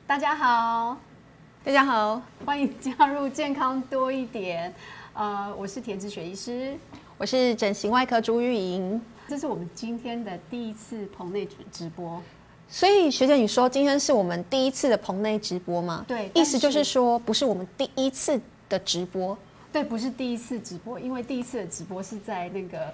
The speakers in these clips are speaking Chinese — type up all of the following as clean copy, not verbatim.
大家好， 大家好， 欢迎加入健康多一点。我是田志雪医师， 我是整形外科朱玉莹。 这是我们今天的第一次棚内直播。 所以学姐，你说今天是我们第一次的棚内直播吗？ 对， 意思就是说不是我们第一次的直播。 对，不是第一次直播，因为第一次的直播是在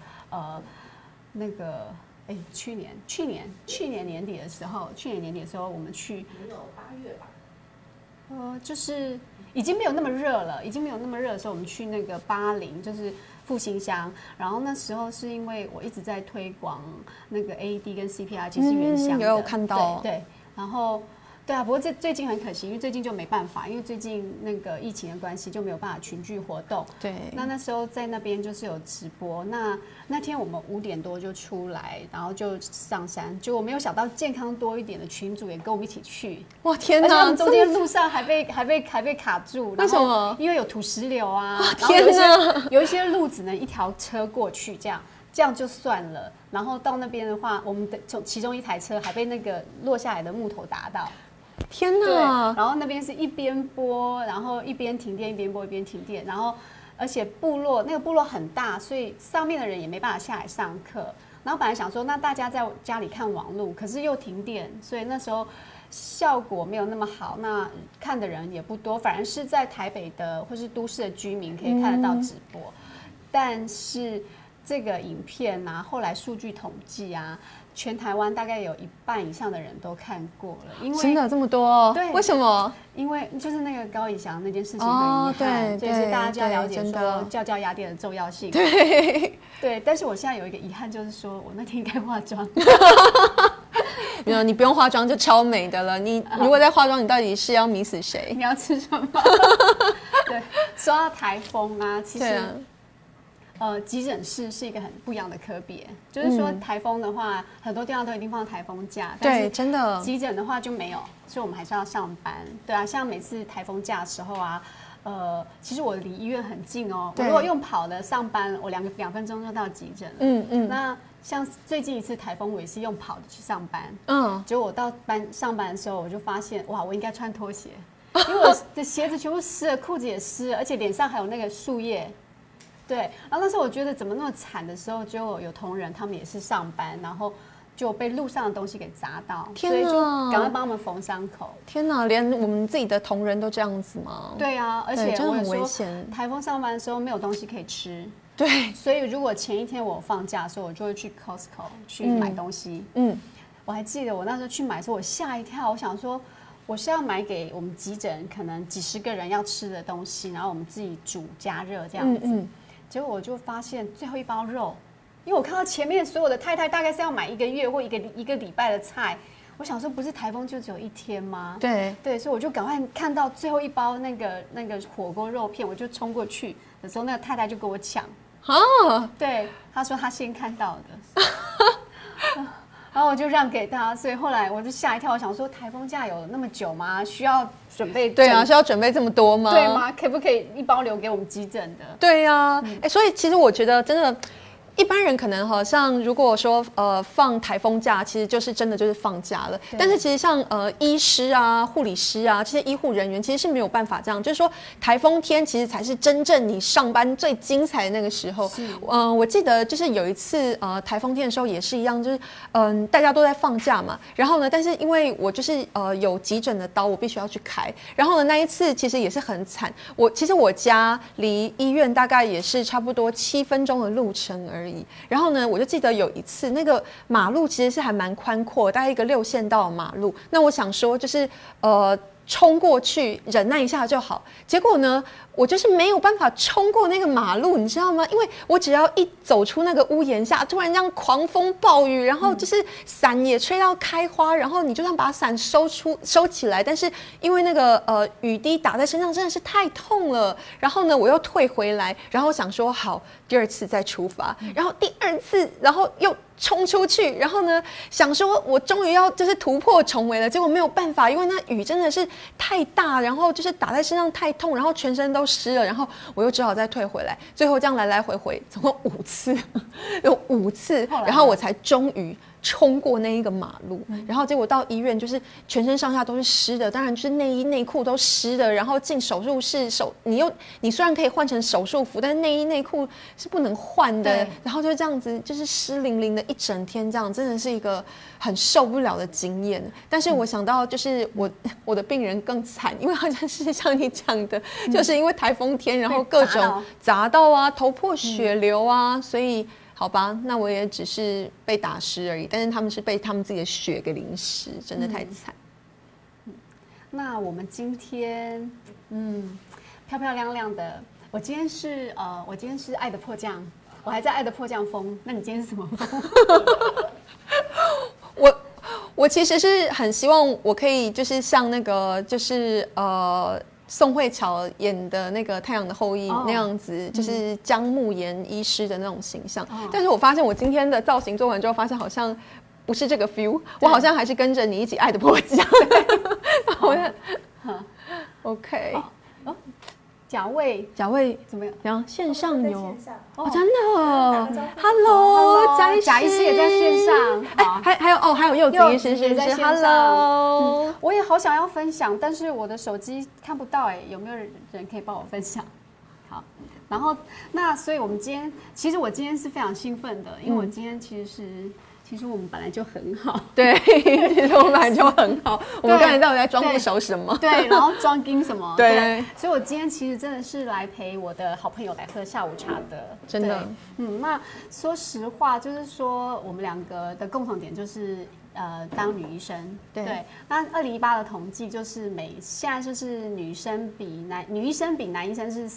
去年年底的时候，我们去没有8月吧？ 就是已经没有那么热了，的时候，我们去那个80，就是复兴乡。然后那时候是因为我一直在推广那个 AED 跟 CPR， 其实原乡的， 有看到， 对，然后。对啊，不过最近很可惜，因为最近就没办法，因为最近那个疫情的关系就没有办法群聚活动。 对， 那时候在那边就是有直播，那天我们5点多就出来，然后就上山，结果没有想到健康多一点的群组也跟我们一起去。 哇天哪！ 而且我们中间路上还被卡住， 为什么？ 因为有土石流啊， 天哪！ 有一些路只能一条车过去，这样就算了。然后到那边的话，我们其中一台车还被那个落下来的木头打到。 天哪！ 然后那边是一边播，然后一边停电，一边播一边停电，然后而且那个部落很大，所以上面的人也没办法下来上课。然后本来想说，那大家在家里看网路，可是又停电，所以那时候效果没有那么好，那看的人也不多，反而是在台北的或是都市的居民可以看得到直播。但是这个影片啊，后来数据统计啊。全台湾大概有1半以上的人都看过了，因为真的这么多？ 对， 为什么？ 因为就是那个高以翔那件事情很遗憾，所以大家就要了解说叫压电的重要性。对，但是我现在有一个遗憾，就是说我那天应该化妆。 你不用化妆就超美的了。你如果在化妆，你到底是要迷死谁？ 你要吃什么？对，说到台风啊，其实。急诊室是一个很不一样的科别，就是说台风的话，很多地方都一定放台风假，但是真的急诊的话就没有，所以我们还是要上班。对啊，像每次台风假的时候啊，其实我离医院很近哦，我如果用跑的上班，我2分钟就到急诊了。那像最近一次台风，我也是用跑的去上班。结果我到上班的时候，我就发现哇，我应该穿拖鞋，因为我的鞋子全部湿了，裤子也湿了，而且脸上还有那个树叶。对，然后那时候我觉得怎么那么惨的时候，就有同仁他们也是上班，然后就被路上的东西给砸到，所以就赶快帮他们缝伤口。 天哪，连我们自己的同仁都这样子吗？ 对啊，而且真的很危说险。 台风上班的时候没有东西可以吃， 对， 所以如果前一天我放假的时候，我就会去 Costco 去买东西。我还记得我那时候去买的时候，我吓一跳，我想说我是要买给我们急诊可能几十个人要吃的东西，然后我们自己煮加热这样子。结果我就发现最后一包肉，因为我看到前面所有的太太大概是要买1个月或一个礼拜的菜，我想说不是台风就只有1天吗？对，所以我就赶快看到最后一包那个火锅肉片，我就冲过去的时候，那个太太就跟我抢。对，她说她先看到的。然后我就让给他，所以后来我就吓一跳，我想说台风假有那么久吗？需要准备？ 对啊，需要准备这么多吗？ 对吗？可不可以一包留给我们急诊的？ 对啊，所以其实我觉得真的。一般人可能好像如果说放台风假，其实就是真的就是放假了。但是其实像医师啊、护理师啊这些医护人员，其实是没有办法这样。就是说台风天其实才是真正你上班最精彩的那个时候。我记得就是有一次台风天的时候也是一样，就是大家都在放假嘛。然后呢，但是因为我就是有急诊的刀，我必须要去开。然后呢，那一次其实也是很惨。其实我家离医院大概也是差不多7分钟的路程而已。然后呢，我就记得有一次，那个马路其实是还蛮宽阔，大概一个6线道的马路。那我想说，就是冲过去忍耐一下就好。结果呢，我就是没有办法冲过那个马路，你知道吗？因为我只要一走出那个屋檐下，突然这样狂风暴雨，然后就是伞也吹到开花，然后你就算把伞收起来，但是因为那个雨滴打在身上真的是太痛了。然后呢，我又退回来，然后想说好，第2次再出发，然后第2次，然后又冲出去，然后呢，想说我终于要就是突破重围了，结果没有办法，因为那雨真的是太大，然后就是打在身上太痛，然后全身都湿了，然后我又只好再退回来，最后这样来来回回总共5次，有5次，然后我才终于冲过那一个马路，然后结果到医院就是全身上下都是湿的，当然就是内衣内裤都湿的，然后进手术室你虽然可以换成手术服，但是内衣内裤是不能换的，然后就这样子就是湿淋淋的一整天，这样真的是一个很受不了的经验。但是我想到就是我的病人更惨，因为好像是像你讲的，就是因为台风天，然后各种砸到啊，头破血流啊，所以。好吧，那我也只是被打湿而已，但是他们是被他们自己的血给淋湿，真的太惨。 那我们今天，漂漂亮亮的。我今天是爱的迫降，我还在爱的迫降风。那你今天是什么风？ 我其实是很希望我可以就是像那个就是宋慧乔演的那个《太阳的后裔》那样子，就是姜慕言医师的那种形象。但是我发现我今天的造型做完之后，发现好像不是这个 feel， 我好像还是跟着你一起爱的迫降。OK。 贾卫怎么样？然后线上有真的 ，Hello， 贾医师也在线上。还有柚子医师是不是 ？Hello， 我也好想要分享，但是我的手机看不到有没有人可以帮我分享？好，然后所以我们其实我今天是非常兴奋的，因为我今天其实我们本来就很好， 对，其实我们本来就很好。我们刚才到底在装不熟什么？ 对，然后装金什么？ 对， 所以我今天其实真的是来陪我的好朋友来喝下午茶的， 真的。 那说实话，就是说我们两个的共同点就是当女医生。对，那2018的统计就是现在就是女医生比男医生是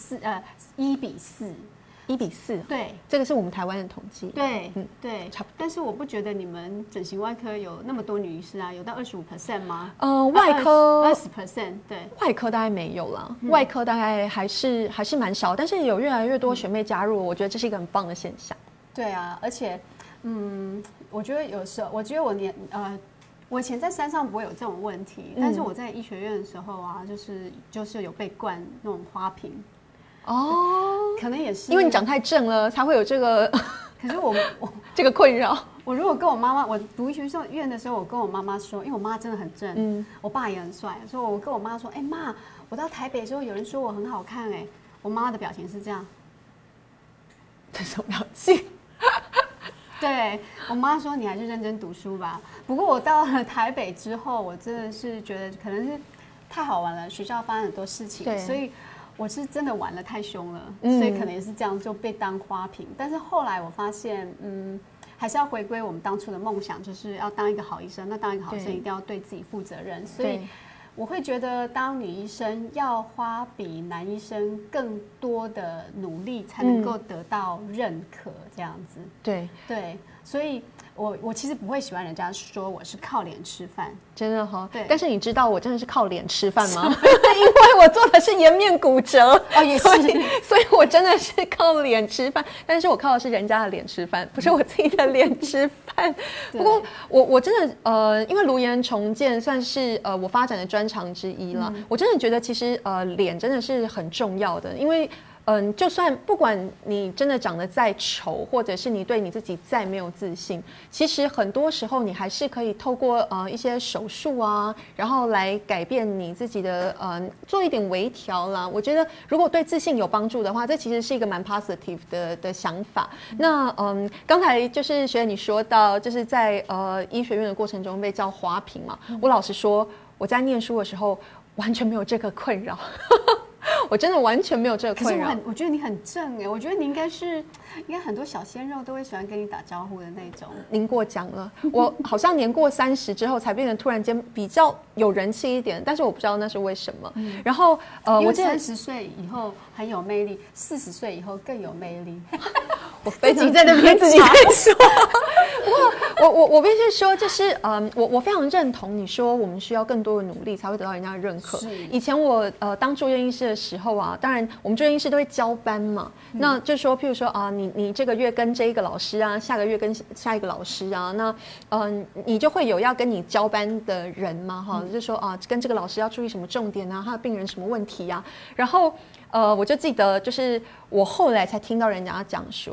1:4。1:4，对， 这个是我们台湾的统计。 对，对，差不多。但是我不觉得你们整形外科有那么多女医师啊，有到25% 吗？ 外科 20%，对， 外科大概没有啦，外科大概还是蛮少，但是有越来越多学妹加入，我觉得这是一个很棒的现象。 对啊，而且，我觉得有时候，我觉得我以前在山上不会有这种问题，但是我在医学院的时候啊，就是有被灌那种花瓶。可能也是因为你长太正了，才会有这个。 可是我这个困扰。 我如果跟我妈妈，我读医学院的时候，我跟我妈妈说，因为我妈真的很正，我爸也很帅，所以我跟我妈说，妈，我到台北的时候有人说我很好看，我妈妈的表情是这样， 这什么表情？ 对我妈说你还是认真读书吧。不过我到了台北之后，我真的是觉得可能是太好玩了，学校发生很多事情，所以。我是真的玩得太凶了，所以可能也是这样就被当花瓶。但是后来我发现，还是要回归我们当初的梦想，就是要当一个好医生。那当一个好医生一定要对自己负责任，所以我会觉得当女医生要花比男医生更多的努力，才能够得到认可，这样子。对，所以。我其实不会喜欢人家说我是靠脸吃饭， 真的哈。 对， 但是你知道我真的是靠脸吃饭吗？因为我做的是颜面骨折， 也是， 所以我真的是靠脸吃饭。但是我靠的是人家的脸吃饭，不是我自己的脸吃饭。不过我真的因为颅颜重建算是我发展的专长之一了。我真的觉得其实脸真的是很重要的，因为。就算不管你真的长得再丑，或者是你对你自己再没有自信，其实很多时候你还是可以透过一些手术啊，然后来改变你自己的做一点微调啦。我觉得如果对自信有帮助的话，这其实是一个蛮 positive 的想法。那刚才就是学姐你说到，就是在医学院的过程中被叫花瓶嘛，我老实说，我在念书的时候完全没有这个困扰。我真的完全没有这个困扰。 可是我觉得你很正我觉得你应该很多小鲜肉都会喜欢跟你打招呼的那种。 您过奖了，我好像年过30之后才变得突然间比较有人气一点，但是我不知道那是为什么。然后我30岁以后很有魅力，40岁以后更有魅力。 我非常在那边自己在说。不过我必须说，就是我非常认同你说我们需要更多的努力才会得到人家的认可。以前我当住院医师的时候啊，当然我们住院医师都会交班嘛，那就说譬如说啊，你这个月跟这一个老师啊，下个月跟下一个老师啊，那你就会有要跟你交班的人嘛哈，就说啊跟这个老师要注意什么重点啊，他的病人什么问题啊，然后我就记得就是我后来才听到人家讲说。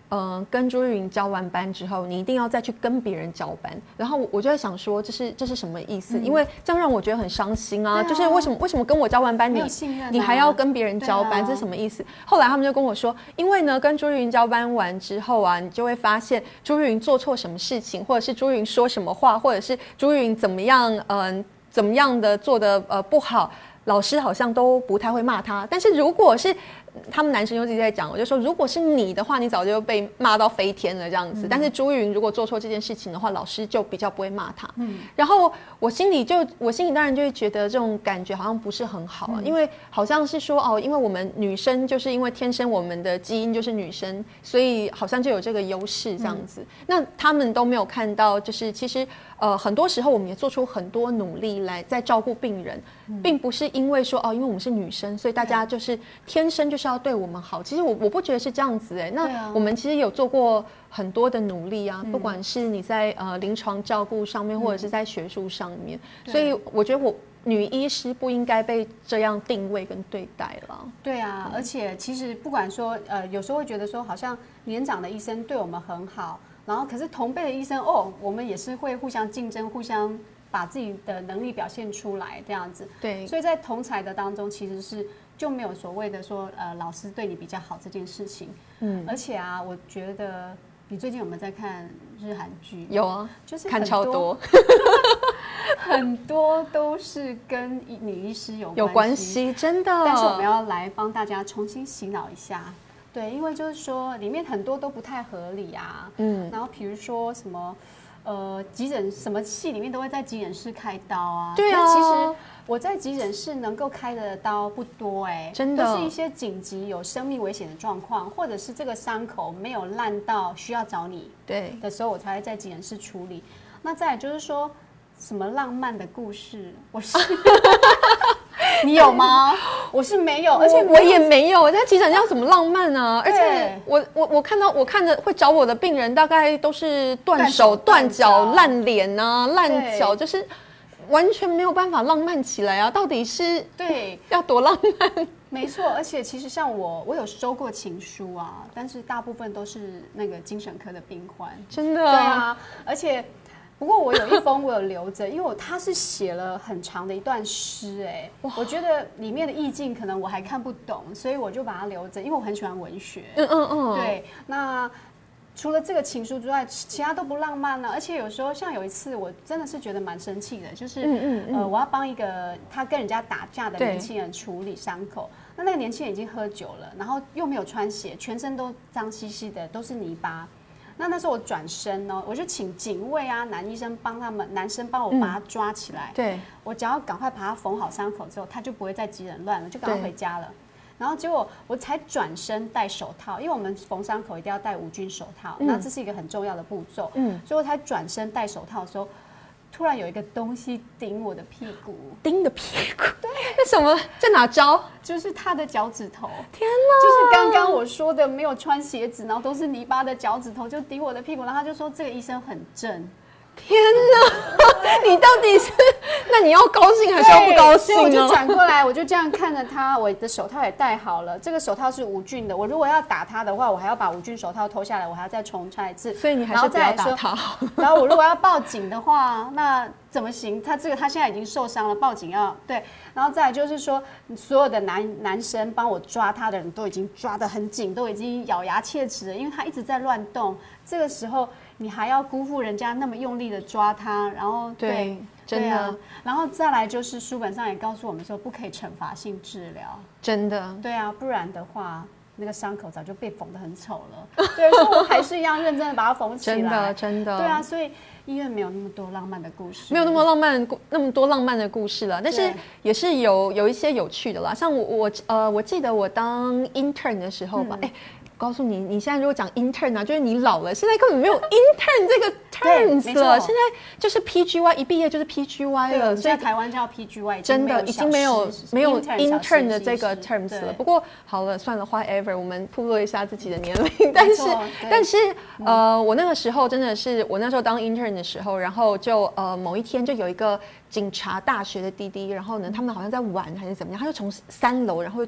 跟朱玉云交完班之后，你一定要再去跟别人交班。然后我就在想说，这是什么意思？因为这样让我觉得很伤心啊！就是为什么跟我交完班，你还要跟别人交班，这是什么意思？后来他们就跟我说，因为呢，跟朱玉云交班完之后啊，你就会发现朱玉云做错什么事情，或者是朱玉云说什么话，或者是朱玉云怎么样的做的不好，老师好像都不太会骂他。但是如果是他们男生就自己在讲，我就说，如果是你的话，你早就被骂到飞天了这样子。但是朱玉云如果做错这件事情的话，老师就比较不会骂他。然后我心里当然就会觉得这种感觉好像不是很好啊，因为好像是说因为我们女生就是因为天生我们的基因就是女生，所以好像就有这个优势这样子。那他们都没有看到，就是其实很多时候我们也做出很多努力来在照顾病人，并不是因为说因为我们是女生，所以大家就是天生就是要对我们好。其实我不觉得是这样子那我们其实有做过很多的努力啊，不管是你在临床照顾上面，或者是在学术上面，所以我觉得女医师不应该被这样定位跟对待了。 对啊，而且其实不管说有时候会觉得说好像年长的医生对我们很好，然后可是同辈的医生我们也是会互相竞争，互相把自己的能力表现出来这样子。 对， 所以在同侪的当中，其实是就没有所谓的说老师对你比较好这件事情。而且啊，我觉得你最近有没有在看日韩剧？ 有啊， 就是看超多， 很多都是跟女医师有关系，真的。 但是我们要来帮大家重新洗脑一下。对，因为就是说里面很多都不太合理啊。然后比如说什么急诊什么戏里面都会在急诊室开刀啊。 对啊， 其实我在急诊室能够开的刀不多真的都是一些紧急有生命危险的状况，或者是这个伤口没有烂到需要找你的时候，我才会在急诊室处理。那再来就是说什么浪漫的故事，我是你有吗？我是没有，而且我也没有。在急诊要怎么浪漫啊？而且我看着会找我的病人，大概都是断手、断脚、烂脸啊、烂脚，就是完全没有办法浪漫起来啊！到底是要多浪漫？ 没错，而且其实像我有收过情书啊，但是大部分都是那个精神科的病患， 真的。 对啊，而且。不过我有一封我有留着，因为他是写了很长的一段诗，我觉得里面的意境可能我还看不懂，所以我就把它留着，因为我很喜欢文学。对，那除了这个情书之外，其他都不浪漫了。而且有时候像有一次，我真的是觉得蛮生气的，就是我要帮一个他跟人家打架的年轻人处理伤口，那个年轻人已经喝酒了，然后又没有穿鞋，全身都脏兮兮的，都是泥巴。那时候我转身我就请警卫啊、男医生男生帮我把他抓起来。 对， 我只要赶快把他缝好伤口之后，他就不会再急人乱了，就赶快回家了。然后结果我才转身戴手套，因为我们缝伤口一定要戴无菌手套，那这是一个很重要的步骤。所以我才转身戴手套的时候，突然有一个东西顶我的屁股， 顶的屁股。对，那什么在哪招？ 就是他的脚趾头。 天哪！ 就是刚刚我说的没有穿鞋子，然后都是泥巴的脚趾头就顶我的屁股，然后他就说这个医生很正。 天哪！你到底是那你要高兴还是要不高兴呢？ 所以我就转过来，我就这样看着他，我的手套也戴好了。这个手套是无菌的，我如果要打他的话，我还要把无菌手套脱下来，我还要再重拆一次。 所以你还是不要打他。 然后我如果要报警的话，那怎么行？他现在已经受伤了，报警要对。然后再来就是说，所有的男生帮我抓他的人都已经抓得很紧，都已经咬牙切齿了，因为他一直在乱动。这个时候你还要辜负人家那么用力的抓他，然后对，真的。 然后再来就是书本上也告诉我们说，不可以惩罚性治疗， 真的。 对啊，不然的话。那个伤口早就被缝得很丑了，对，所以我还是一样认真的把它缝起来， 真的， 对啊，所以医院没有那么多浪漫的故事， 没有那么多浪漫的故事了，但是也是有一些有趣的啦，像我记得我当 intern 的时候吧，告诉你，你现在如果讲 intern 啊，就是你老了，现在根本没有 intern 这个 terms 了，现在就是 PGY， 一毕业就是 PGY 了， 所以台湾叫 PGY， 真的已经没有 intern 的这个 terms 了。不过好了，算了 ，whatever， 我们暴露一下自己的年龄，但是我那个时候真的是，我那时候当 intern 的时候，然后就某一天就有一个警察大学的弟弟，然后呢，他们好像在玩还是怎么样，他就从3楼，然后就这样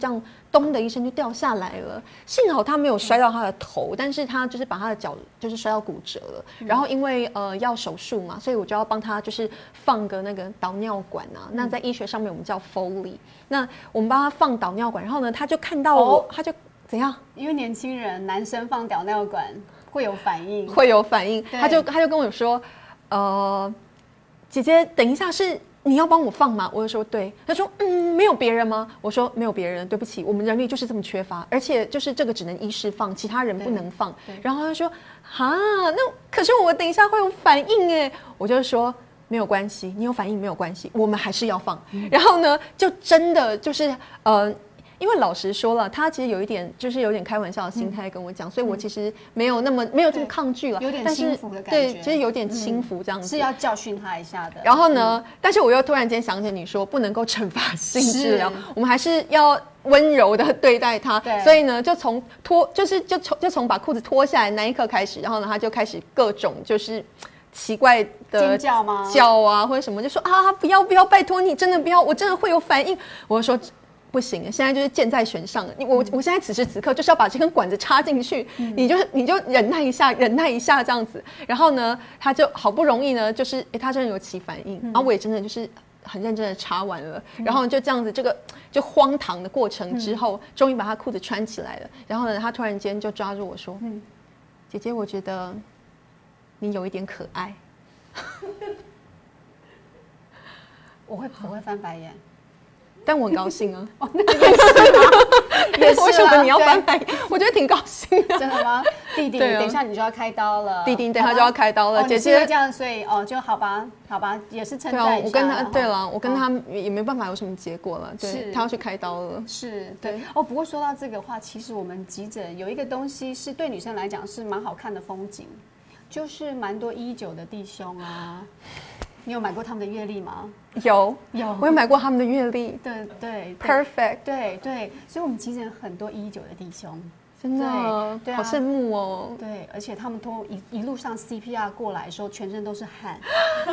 咚的一声就掉下来了。幸好他没有摔到他的头，但是他就是把他的脚就是摔到骨折了。然后因为要手术嘛，所以我就要帮他就是放个那个导尿管啊。那在医学上面我们叫 Foley。那我们帮他放导尿管，然后呢，他就看到我，他就怎样？ 因为年轻人男生放导尿管会有反应， 会有反应。他就跟我说，姐姐，等一下是你要帮我放吗？我就说对。他说没有别人吗？我说没有别人，对不起，我们人力就是这么缺乏，而且就是这个只能医师放，其他人不能放。然后他说那可是我等一下会有反应哎，我就说没有关系，你有反应没有关系，我们还是要放。然后呢，就真的就是因为老实说了，他其实有点开玩笑的心态跟我讲，所以我其实没有这么抗拒了， 有点轻浮的感觉， 对，其实有点轻浮这样子， 是要教训他一下的。 然后呢，但是我又突然间想起你说不能够惩罚性治疗，我们还是要温柔的对待他。所以呢，就从把裤子脱下来那一刻开始，然后呢，他就开始各种就是奇怪的尖叫吗？ 叫啊，或者什么，就说不要，拜托你真的不要，我真的会有反应。我就说不行，现在就是箭在弦上了。我现在此时此刻就是要把这根管子插进去，你就忍耐一下这样子。然后呢，他就好不容易呢，就是他真的有起反应，然后我也真的就是很认真的插完了，然后就这样子，这个就荒唐的过程之后，终于把他裤子穿起来了。然后呢，他突然间就抓住我说：“姐姐，我觉得你有一点可爱。” 我会翻白眼。 但我很高兴啊！ 也是为什么你要翻白眼？我觉得挺高兴的。 真的吗？弟弟，等一下你就要开刀了。 弟弟，等一下就要开刀了。姐姐这样，所以就好吧，也是称赞一下。 我跟他对了，我跟他也没办法有什么结果了。对，他要去开刀了。 是，对。不过说到这个话，其实我们急诊有一个东西是对女生来讲是蛮好看的风景，就是蛮多119的弟兄啊。你有买过他们的月历吗？ 有，我有买过他们的月历。 对 ，perfect。 对，所以我们急诊很多119的弟兄， 真的，对，好羡慕哦。 对，而且他们都一路上 CPR 过来的时候，全身都是汗。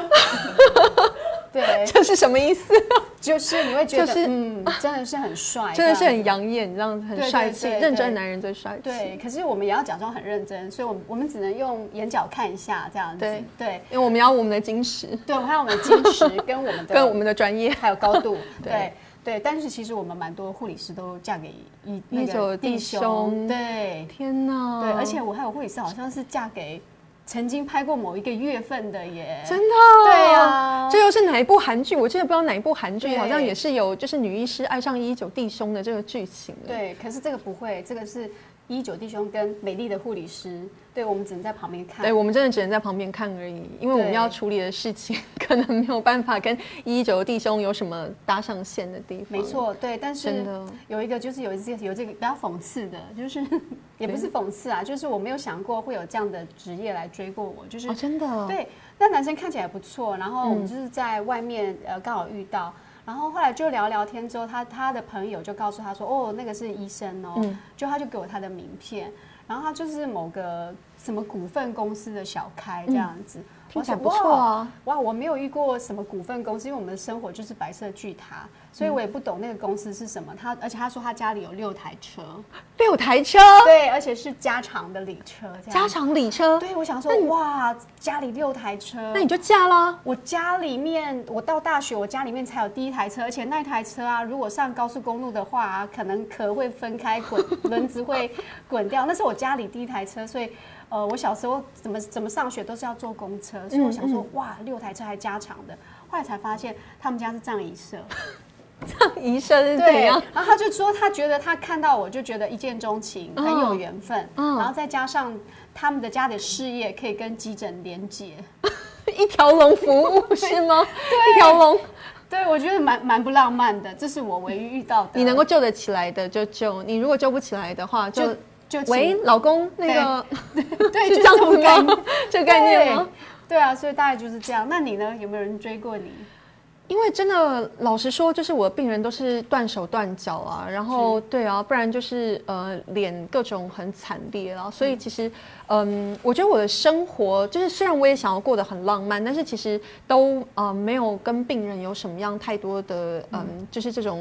对， 这是什么意思？ 就是你会觉得，真的是很帅， 真的是很养眼，这样子很帅气，认真的男人最帅气。 对，可是我们也要假装很认真，所以我们只能用眼角看一下这样子。对， 因为我们要我们的矜持， 对，我们还有我们的矜持跟我们的专业， 还有高度。对，但是其实我们蛮多护理师都嫁给119弟兄。对， 天哪！ 对，而且我还有护理师好像是嫁给曾经拍过某一个月份的耶， 真的？ 对啊， 这又是哪一部韩剧？我记得不知道哪一部韩剧，好像也是有就是女医师爱上119弟兄的这个剧情。 对，可是这个不会，这个是119弟兄跟美丽的护理师，对，我们只能在旁边看。 对，我们真的只能在旁边看而已，因为我们要处理的事情可能没有办法跟119弟兄有什么搭上线的地方。 没错，对，但是有一个就是有这个比较讽刺的，就是也不是讽刺啊，就是我没有想过会有这样的职业来追过我，就是真的对，那男生看起来不错，然后我们就是在外面刚好遇到。然后后来就聊天之后，他的朋友就告诉他说，那个是医生哦，就他就给我他的名片，然后他就是某个什么股份公司的小开这样子， 听起来不错啊。 哇，我没有遇过什么股份公司，因为我们的生活就是白色巨塔，所以我也不懂那个公司是什么。而且他说他家里有6台车 ，6台车， 对，而且是加长的礼车， 加长礼车。 对，我想说，哇，家里6台车， 那你就嫁啦。 我家里面，我到大学，我家里面才有第1台车，而且那台车啊，如果上高速公路的话啊，可能壳会分开滚，轮子会滚掉。那是我家里第1台车，所以我小时候怎么上学都是要坐公车，所以我想说，哇，6台车还加长的。后来才发现他们家是葬仪社。 葬仪社是怎样？ 然后他就说，他觉得他看到我就觉得一见钟情，很有缘分。然后再加上他们的家的事业可以跟急诊连结， 一条龙服务是吗？一条龙。 对，我觉得蛮不浪漫的，这是我唯一遇到的。 你能够救得起来的就救，你如果救不起来的话，就喂老公那个， 对， 是这样子吗？这个概念吗？ 对啊，所以大概就是这样。那你呢？有没有人追过你？ 因为真的，老实说，就是我的病人都是断手断脚啊，然后对啊，不然就是脸各种很惨烈啊，所以其实我觉得我的生活就是虽然我也想要过得很浪漫，但是其实都没有跟病人有什么样太多的就是这种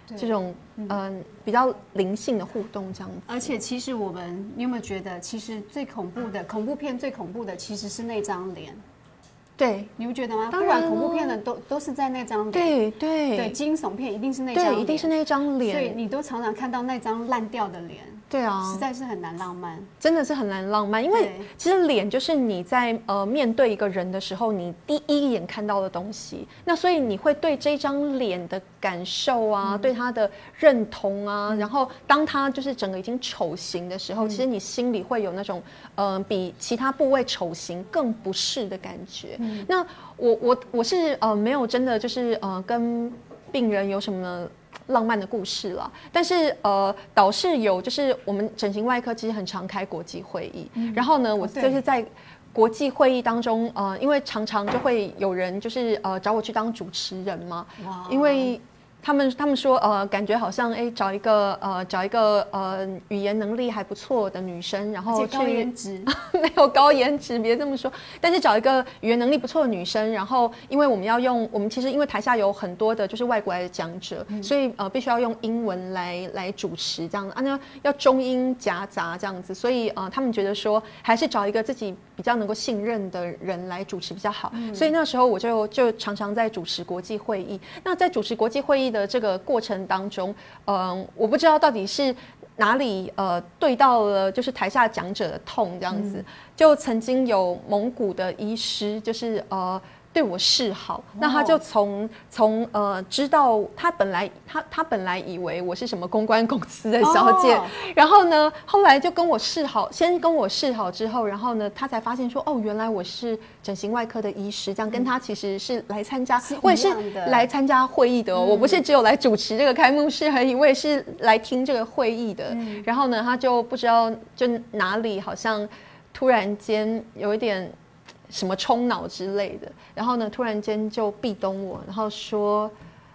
这种比较灵性的互动这样子。 而且其实你有没有觉得，其实恐怖片最恐怖的其实是那张脸。 对， 你不觉得吗？不管恐怖片的都是在那张脸，对， 惊悚片一定是那张脸， 对，一定是那张脸， 所以你都常常看到那张烂掉的脸。 对啊， 实在是很难浪漫， 真的是很难浪漫，因为其实脸就是你在面对一个人的时候，你第一眼看到的东西，那所以你会对这张脸的感受啊，对他的认同啊，然后当他就是整个已经丑型的时候，其实你心里会有那种比其他部位丑型更不适的感觉。那我是没有真的就是跟病人有什么浪漫的故事了，但是倒是有，就是我们整形外科其实很常开国际会议，然后呢，我就是在国际会议当中，因为常常就会有人就是找我去当主持人嘛，因为他们说感觉好像找一个语言能力还不错的女生，然后高颜值没有高颜值，别这么说，但是找一个语言能力不错的女生，然后因为我们其实因为台下有很多的就是外国来的讲者，所以必须要用英文来主持这样子那要中英夹杂这样子，所以他们觉得说还是找一个自己比较能够信任的人来主持比较好，所以那时候我就常常在主持国际会议。那在主持国际会议的这个过程当中，我不知道到底是哪里对到了就是台下讲者的痛这样子，就曾经有蒙古的医师就是对我示好，那他就从知道他本来以为我是什么公关公司的小姐，然后呢后来就跟我示好，先跟我示好之后，然后呢他才发现说原来我是整形外科的医师，这样跟他其实是来参加，我也是来参加会议的我不是只有来主持这个开幕式而已，我也是来听这个会议的。然后呢他就不知道就哪里好像突然间有一点什么冲脑之类的，然后呢突然间就壁咚我，然后说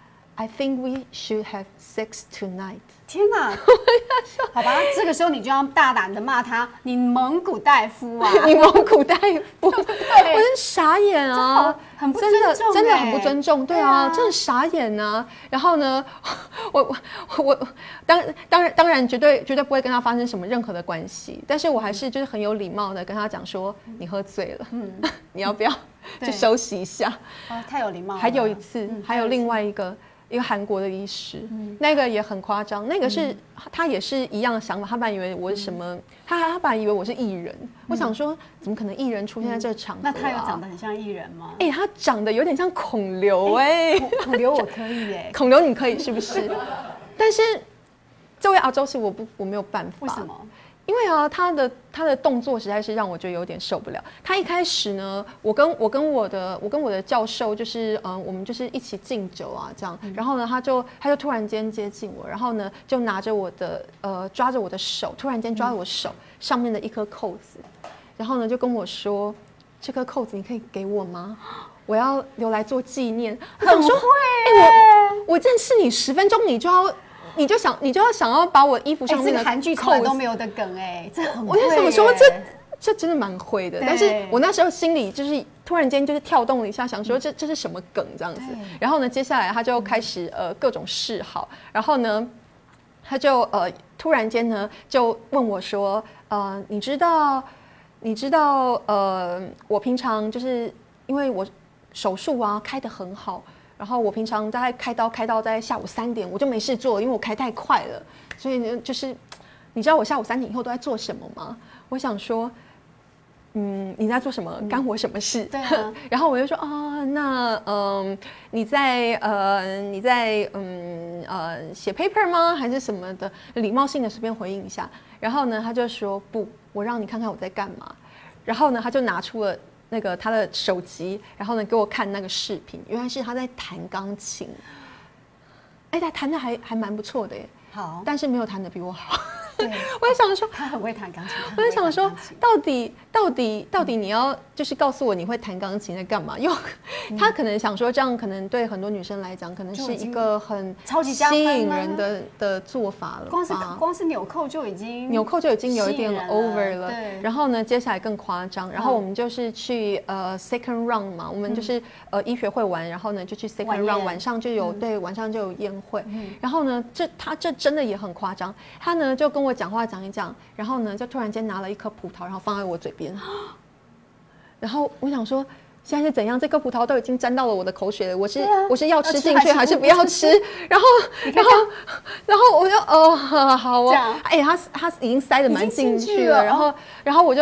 I think we should have sex tonight。 天哪好吧，这个时候你就要大胆的骂他，你蒙古大夫啊你蒙古大夫我真傻眼啊， 很不尊重真的很不尊重，对啊，真的傻眼啊。然后呢我当然绝对不会跟他发生什么任何的关系，但是我还是就是很有礼貌的跟他讲说你喝醉了你要不要就休息一下太有礼貌了。 还有一次还有另外一个韩国的医师，那个也很夸张，那个是他也是一样的想法，他本来以为我是什么，他本来以为我是艺人，我想说怎么可能艺人出现在这个场合那他有长得很像艺人吗？ 他长得有点像孔刘孔刘我可以孔刘你可以是不是？但是这位阿周是我没有办法。 为什么？ 因为他的动作实在是让我觉得有点受不了。他一开始呢，我跟我的教授就是我们就是一起敬酒啊这样，然后呢他就突然间接近我，然后呢就拿着我的抓着我的手，突然间抓着我手上面的一颗扣子，然后呢就跟我说这颗扣子你可以给我吗？我要留来做纪念。我想说我认识你10分钟你就想要把我衣服上面的韩剧从来都没有的梗这很会我就想说这真的蛮会的，但是我那时候心里就是突然间就是跳动了一下，想说这是什么梗这样子。然后呢，接下来他就开始各种示好，然后呢，他就突然间呢就问我说你知道我平常就是因为我手术啊开得很好。然后我平常大概开刀开到在下午3点，我就没事做，因为我开太快了。所以呢，就是你知道我下午3点以后都在做什么吗？我想说，你在做什么？干我什么事？ 对啊。 然后我就说那你在写 paper 吗？还是什么的？礼貌性的随便回应一下。然后呢，他就说不，我让你看看我在干嘛。然后呢，他就拿出了那个他的手机，然后呢给我看那个视频，原来是他在弹钢琴。他弹的还蛮不错的耶。 好， 但是没有弹的比我好。 我在想说， 他很会弹钢琴。 我在想说，到底你要就是告诉我你会弹钢琴在干嘛？因为他可能想说，这样可能对很多女生来讲，可能是一个很超级吸引人的做法了。 光是纽扣就已经有一点 over 了。 对。 然后呢，接下来更夸张。然后我们就是去second round 嘛，我们就是医学会完，然后呢就去 second round， 晚上就有晚上就有宴会。然后呢，他这真的也很夸张。他呢就跟我讲话讲一讲，然后呢就突然间拿了一颗葡萄，然后放在我嘴边。然后我想说，现在是怎样？这颗葡萄都已经沾到了我的口水了，我是要吃进去还是不要吃？然后我就好哦，哎，他已经塞得蛮进去了，然后我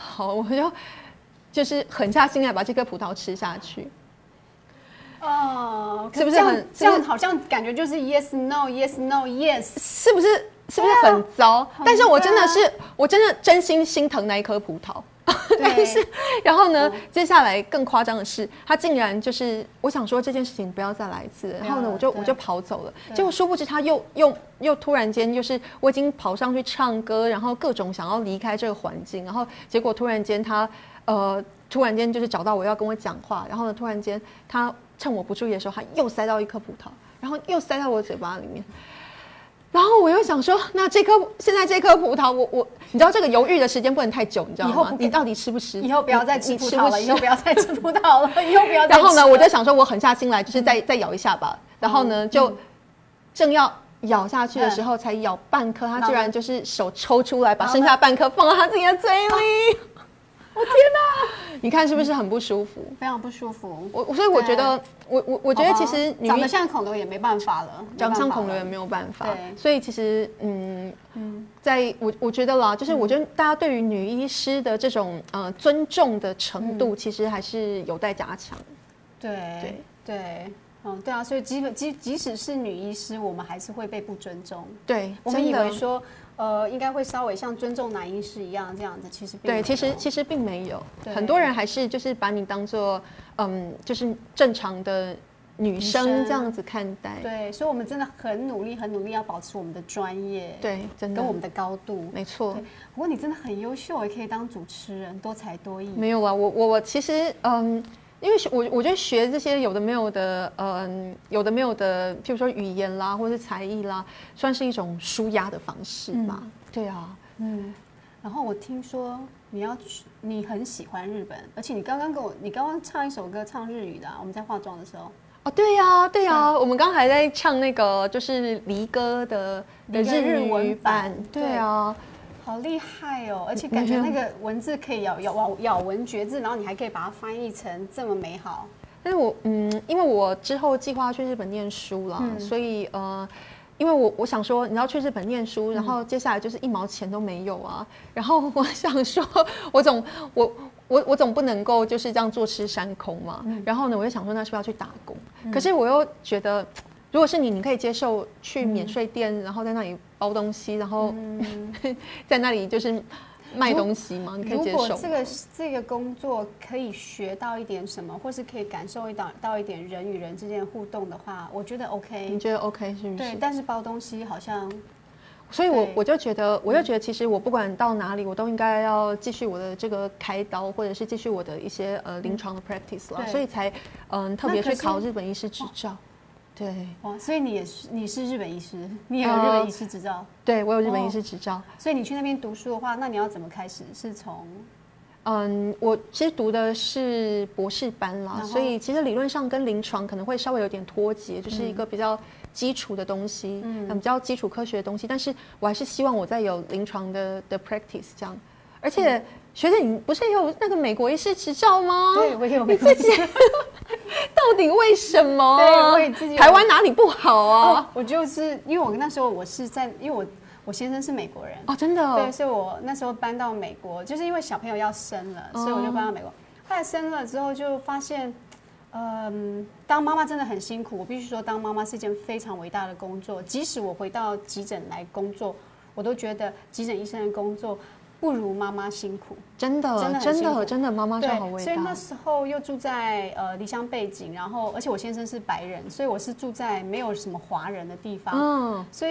就是狠下心来把这颗葡萄吃下去。 哦， 是不是很这样？好像感觉就是 yes no yes no yes， 是不是很糟？但是我真的真心心疼那一颗葡萄。但是，然后呢？接下来更夸张的是，他竟然就是，我想说这件事情不要再来一次。然后呢，我就跑走了。结果殊不知，他又突然间，就是我已经跑上去唱歌，然后各种想要离开这个环境，然后结果突然间他就是找到我要跟我讲话，然后呢，突然间他趁我不注意的时候，他又塞到一颗葡萄，然后又塞到我嘴巴里面。然后我又想说，那现在这颗葡萄，你知道这个犹豫的时间不能太久，你知道吗？你到底吃不吃？ 以后不要再吃葡萄了，以后不要再吃葡萄了，以后不要再吃。 然后呢，我就想说，我狠下心来，就是再咬一下吧。然后呢，就正要咬下去的时候，才咬半颗，他居然就是手抽出来，把剩下半颗放到他自己的嘴里。我天哪！你看是不是很不舒服？ 非常不舒服。 所以我觉得，我觉得其实长得像孔刘也没办法了， 长得像孔刘也没有办法。所以其实，我觉得啦，就是我觉得大家对于女医师的这种尊重的程度，其实还是有待加强。 对。对啊，所以即使是女医师，我们还是会被不尊重。 对， 我们以为说，应该会稍微像尊重男医师一样这样子，其实并没有。 对，其实并没有。很多人还是就是把你当做就是正常的女生这样子看待。 对，所以我们真的很努力要保持我们的专业。 对，真的跟我们的高度。 没错。 不过你真的很优秀，也可以当主持人，多才多艺。 没有啊，我其实因为我觉得学这些有的没有的，譬如说语言啦，或是才艺啦，算是一种抒压的方式吧。对啊， 然后我听说你很喜欢日本，而且你刚刚唱一首歌，唱日语的我们在化妆的时候。 哦，对呀，我们刚还在唱那个就是离歌的日文版。对啊。 好厉害哦！而且感觉那个文字可以咬文嚼字，然后你还可以把它翻译成这么美好。 但是因为我之后计划去日本念书了，所以因为我想说，你要去日本念书，然后接下来就是1毛钱都没有啊。然后我想说，我总不能够就是这样坐吃山空嘛。然后呢，我就想说，那是不是要去打工？可是我又觉得，如果是你可以接受去免税店，然后在那里包东西，然后在那里就是卖东西吗？你可以接受？ 如果这个工作可以学到一点什么，或是可以感受到一点人与人之间的互动的话，我觉得 OK。 你觉得 OK 是不是？ 对，但是包东西好像， 所以我就觉得，其实我不管到哪里，我都应该要继续我的这个开刀，或者是继续我的一些临床的 practice 了，所以才特别去考日本医师执照。对， 所以你是日本医师，你也有日本医师执照？ 对，我有日本医师执照。 所以你去那边读书的话，那你要怎么开始？是从我其实读的是博士班啦，所以其实理论上跟临床可能会稍微有点脱节，就是一个比较基础的东西，比较基础科学的东西。但是我还是希望我在有临床的 practice 这样，而且。学姐，你不是也有那个美国医师执照吗？ 对，我也有美国医师。 到底为什么？ 对，我也自己。 台湾哪里不好啊？ 我就是因为我那时候我是在，因为我先生是美国人哦，真的。 对，所以我那时候搬到美国，就是因为小朋友要生了，所以我就搬到美国。后来生了之后就发现，当妈妈真的很辛苦。我必须说，当妈妈是一件非常伟大的工作。即使我回到急诊来工作，我都觉得急诊医生的工作。不如妈妈辛苦， 真的，妈妈就好伟大。 所以那时候又住在离乡背景，然后而且我先生是白人，所以我是住在没有什么华人的地方。所以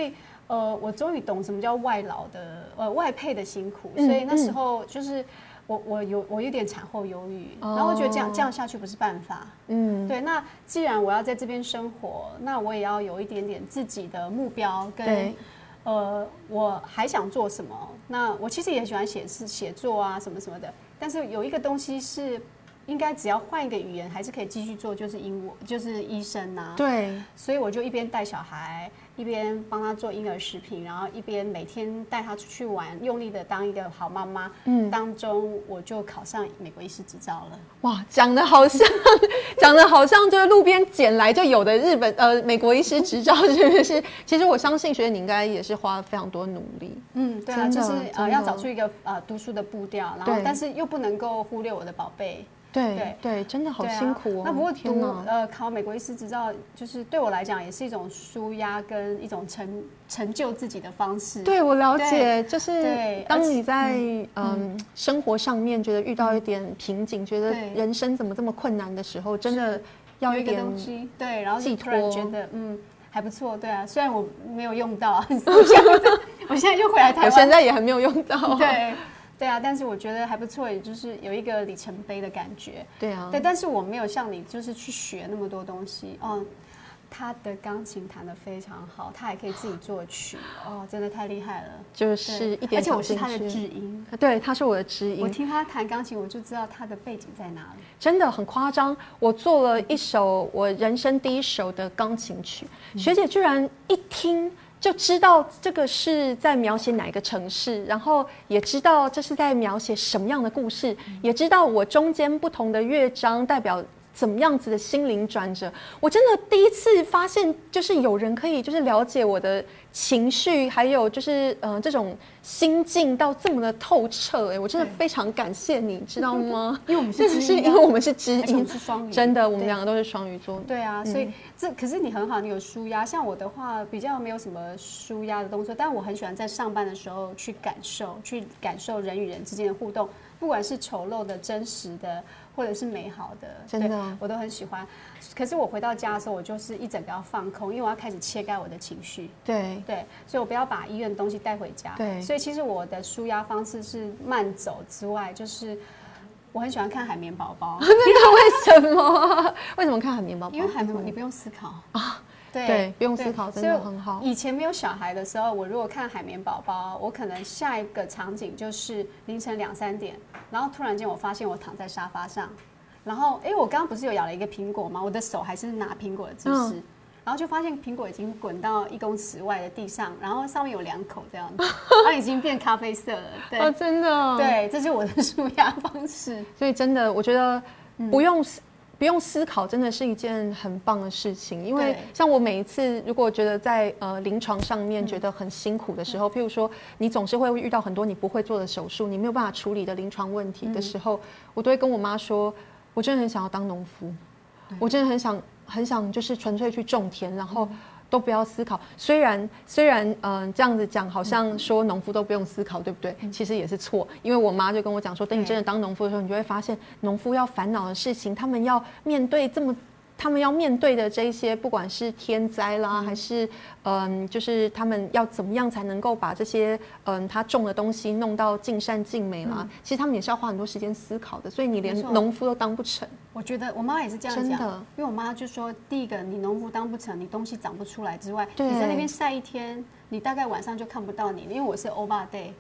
我终于懂什么叫外劳的外配的辛苦，所以那时候就是我有点产后忧郁，然后我觉得这样下去不是办法。对。那既然我要在这边生活，那我也要有一点点自己的目标跟我还想做什么。那我其实也喜欢写作啊什么什么的，但是有一个东西是应该只要换一个语言还是可以继续做，就是就是医生啊。 对。所以我就一边带小孩，一边帮他做婴儿食品，然后一边每天带他出去玩，用力的当一个好妈妈。当中我就考上美国医师执照了。哇， 讲的好像就是路边捡来就有的美国医师执照，是不是？其实我相信学姐你应该也是花了非常多努力。 对啊，就是要找出一个读书的步调，然后但是又不能够忽略我的宝贝。 对，真的好辛苦哦。 那不过考美国医师执照，就是对我来讲也是一种抒压跟一种成就自己的方式。 对，我了解，就是当你在生活上面觉得遇到一点瓶颈，觉得人生怎么这么困难的时候，真的要有一个东西，对，然后就突然觉得还不错，对啊，虽然我没有用到，我现在就回来台湾， 我现在也还没有用到， 对啊，但是我觉得还不错，也就是有一个里程碑的感觉。 对啊， 但是我没有像你，就是去学那么多东西。他的钢琴弹得非常好，他还可以自己作曲，真的太厉害了。 就是一点， 而且我是他的知音。 对，他是我的知音。 我听他弹钢琴，我就知道他的背景在哪里。 真的很夸张，我做了一首我人生第一首的钢琴曲，学姐居然一听就知道这个是在描写哪一个城市，然后也知道这是在描写什么样的故事，也知道我中间不同的乐章代表怎么样子的心灵转折。我真的第一次发现，就是有人可以就是了解我的情绪，还有就是这种心境到这么的透彻。我真的非常感谢你，知道吗？ 因为我们是知音， 因为我们是知音， 是双鱼， 真的，我们两个都是双鱼座。 对啊，所以可是你很好，你有抒压。像我的话，比较没有什么抒压的动作，但我很喜欢在上班的时候去感受人与人之间的互动，不管是丑陋的、真实的，或者是美好的， 真的， 我都很喜欢。可是我回到家的时候，我就是一整个要放空，因为我要开始切开我的情绪。对，所以我不要把医院的东西带回家。对，所以其实我的抒压方式是慢走之外，就是我很喜欢看海绵宝宝。 那个为什么？为什么看海绵宝宝？ 因为海绵宝宝你不用思考啊。 对，不用思考，真的很好。 以前没有小孩的时候，我如果看海绵宝宝，我可能下一个场景就是凌晨2、3点，然后突然间我发现我躺在沙发上，然后我刚刚不是有咬了一个苹果吗？我的手还是拿苹果的姿势，然后就发现苹果已经滚到1公尺外的地上，然后上面有2口这样子，它已经变咖啡色了。对， 真的， 对，这是我的抒压方式。 所以真的，我觉得不用思考，真的是一件很棒的事情。因为像我每一次，如果觉得在临床上面觉得很辛苦的时候，譬如说你总是会遇到很多你不会做的手术，你没有办法处理的临床问题的时候，我都会跟我妈说，我真的很想要当农夫，我真的很想就是纯粹去种田，然后都不要思考。虽然这样子讲，好像说农夫都不用思考，对不对？其实也是错，因为我妈就跟我讲说，等你真的当农夫的时候，你就会发现农夫要烦恼的事情，他们要面对的这一些，不管是天灾啦，还是就是他们要怎么样才能够把这些他种的东西弄到尽善尽美啦，其实他们也是要花很多时间思考的，所以你连农夫都当不成。 我觉得我妈也是这样讲，因为我妈就说，第一个你农夫当不成，你东西长不出来之外，你在那边晒一天，你大概晚上就看不到你，因为我是欧巴 day，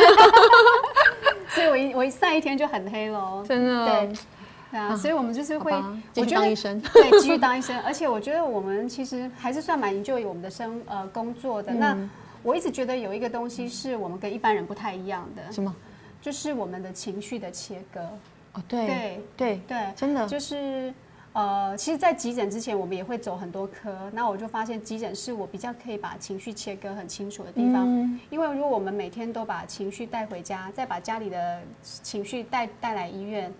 所以我一晒一天就很黑咯， 真的。 对啊，所以我们就是会继续当医生， 对，继续当医生。而且我觉得我们其实还是算蛮enjoy我们的工作的。那我一直觉得有一个东西是我们跟一般人不太一样的， 什么？ 就是我们的情绪的切割。 对，真的就是其实，在急诊之前，我们也会走很多科。那我就发现，急诊是我比较可以把情绪切割很清楚的地方。因为如果我们每天都把情绪带回家，再把家里的情绪带来医院。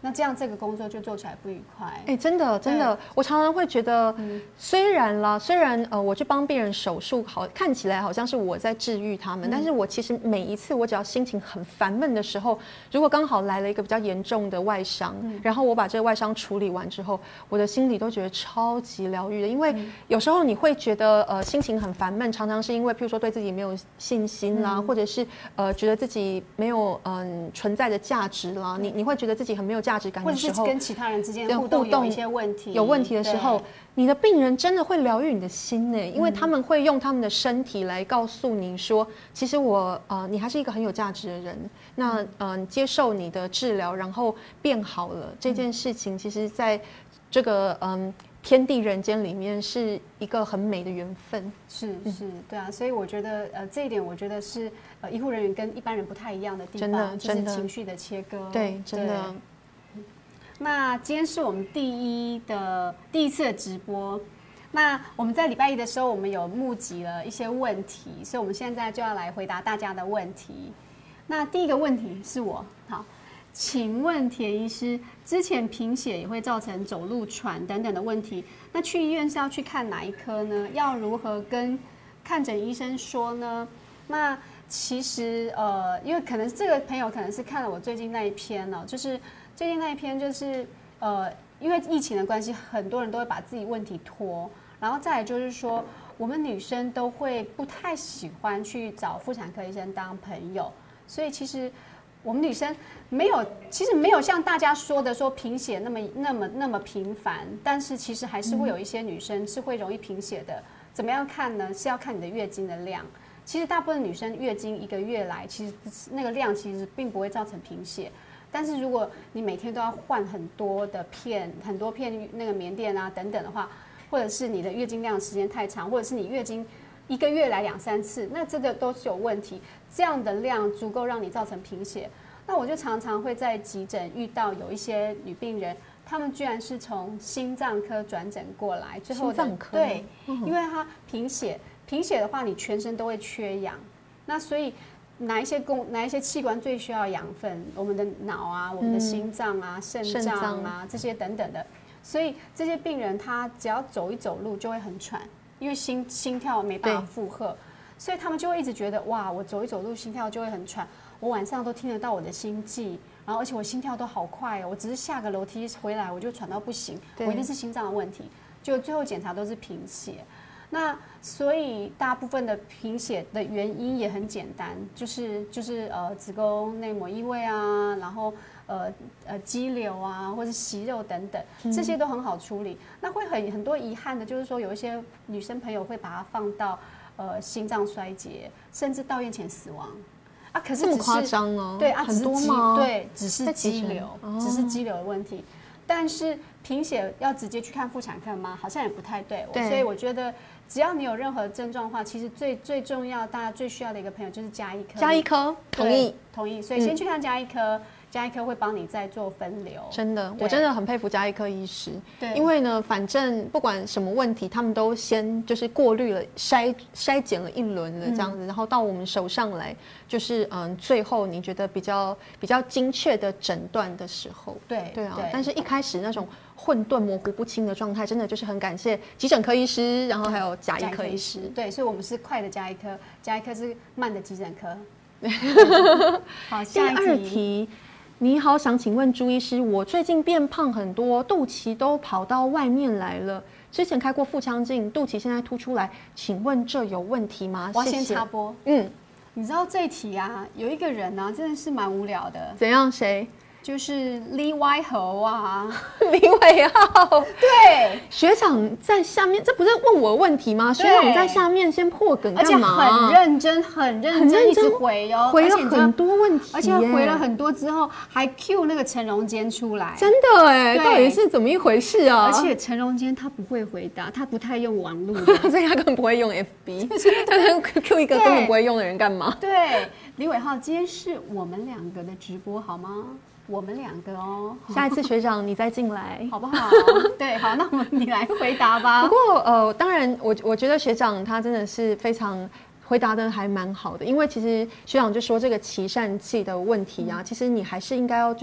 那这样这个工作就做起来不愉快。 真的真的，我常常会觉得，虽然我去帮病人手术，看起来好像是我在治愈他们，但是我其实每一次我只要心情很烦闷的时候，如果刚好来了一个比较严重的外伤，然后我把这个外伤处理完之后，我的心里都觉得超级疗愈的。因为有时候你会觉得心情很烦闷，常常是因为譬如说对自己没有信心啦，或者是觉得自己没有存在的价值啦，你会觉得自己很没有价值感的时候， 或者是跟其他人之间互动有一些问题， 有问题的时候，你的病人真的会疗愈你的心呢，因为他们会用他们的身体来告诉你说，其实你还是一个很有价值的人。那接受你的治疗，然后变好了这件事情，其实在这个天地人间里面是一个很美的缘分。 是，对啊，所以我觉得这一点我觉得是医护人员跟一般人不太一样的地方，就是情绪的切割。 对，真的。 那今天是我们第一次的直播。那我们在礼拜一的时候，我们有募集了一些问题，所以我们现在就要来回答大家的问题。那第一个问题是好，请问田医师，之前贫血也会造成走路喘等等的问题，那去医院是要去看哪一科呢？要如何跟看诊医生说呢？那其实因为可能这个朋友可能是看了我最近那一篇就是最近那一篇就是因为疫情的关系，很多人都会把自己问题拖，然后再来就是说，我们女生都会不太喜欢去找妇产科医生当朋友，所以其实我们女生其实没有像大家说的说贫血那么频繁，但是其实还是会有一些女生是会容易贫血的。怎么样看呢？是要看你的月经的量。其实大部分女生月经1个月来，其实那个量其实并不会造成贫血。但是如果你每天都要换很多片那个棉垫啊等等的话，或者是你的月经量时间太长，或者是你月经1个月来2、3次，那这个都是有问题。这样的量足够让你造成贫血。那我就常常会在急诊遇到有一些女病人，她们居然是从心脏科转诊过来，最后心脏科对，因为她贫血的话，你全身都会缺氧，那所以哪一些器官最需要养分？我们的脑啊，我们的心脏啊、肾脏啊这些等等的。所以这些病人他只要走一走路就会很喘，因为心跳没办法负荷，所以他们就会一直觉得哇，我走一走路心跳就会很喘，我晚上都听得到我的心悸，然后而且我心跳都好快哦，我只是下个楼梯回来我就喘到不行，我一定是心脏的问题，就最后检查都是贫血。那所以大部分的贫血的原因也很简单，就是子宫内膜异位啊，然后肌瘤啊，或者息肉等等，这些都很好处理。那会很多遗憾的，就是说有一些女生朋友会把它放到心脏衰竭，甚至到院前死亡啊。可是这么夸张哦？ 对啊， 很多吗？ 对，只是肌瘤，只是肌瘤的问题。但是贫血要直接去看妇产科吗？好像也不太对。所以我觉得，只要你有任何症状的话，其实最重要，大家最需要的一个朋友就是家医科。 家医科，同意。 所以先去看家医科。家医科会帮你再做分流， 真的，我真的很佩服家医科医师。对，因为呢，反正不管什么问题，他们都先就是过滤了、筛检了一轮了这样子，然后到我们手上来，就是最后你觉得比较精确的诊断的时候，对啊。但是一开始那种混沌模糊不清的状态，真的就是很感谢急诊科医师，然后还有家医科医师。 对，所以我们是快的家医科，家医科是慢的急诊科。好，下一题。你好，想请问朱医师，我最近变胖很多，肚脐都跑到外面来了。之前开过腹腔镜，肚脐现在凸出来，请问这有问题吗？ 我要先插播。你知道这一题啊，有一个人啊，真的是蛮无聊的。 怎样？谁？ 就是李伟豪啊， 李伟豪， 对， 学长在下面，这不是问我问题吗？学长在下面先破梗干嘛？ 而且很认真，一直回哦， 回了很多问题， 而且回了很多之后，还 cue 那个陈荣坚出来， 真的哎，到底是怎么一回事啊？ 而且陈荣坚他不会回答，他不太用网络， 所以他根本不会用 FB， 他 cue 一个根本不会用的人干嘛？ 对，李伟浩，今天是我们两个的直播好吗？我们两个哦， 下一次学长你再进来好不好？对，好，那你来回答吧。 不过当然我觉得学长他真的是非常回答的还蛮好的，因为其实学长就说这个脐疝气的问题啊，其实你还是应该要就是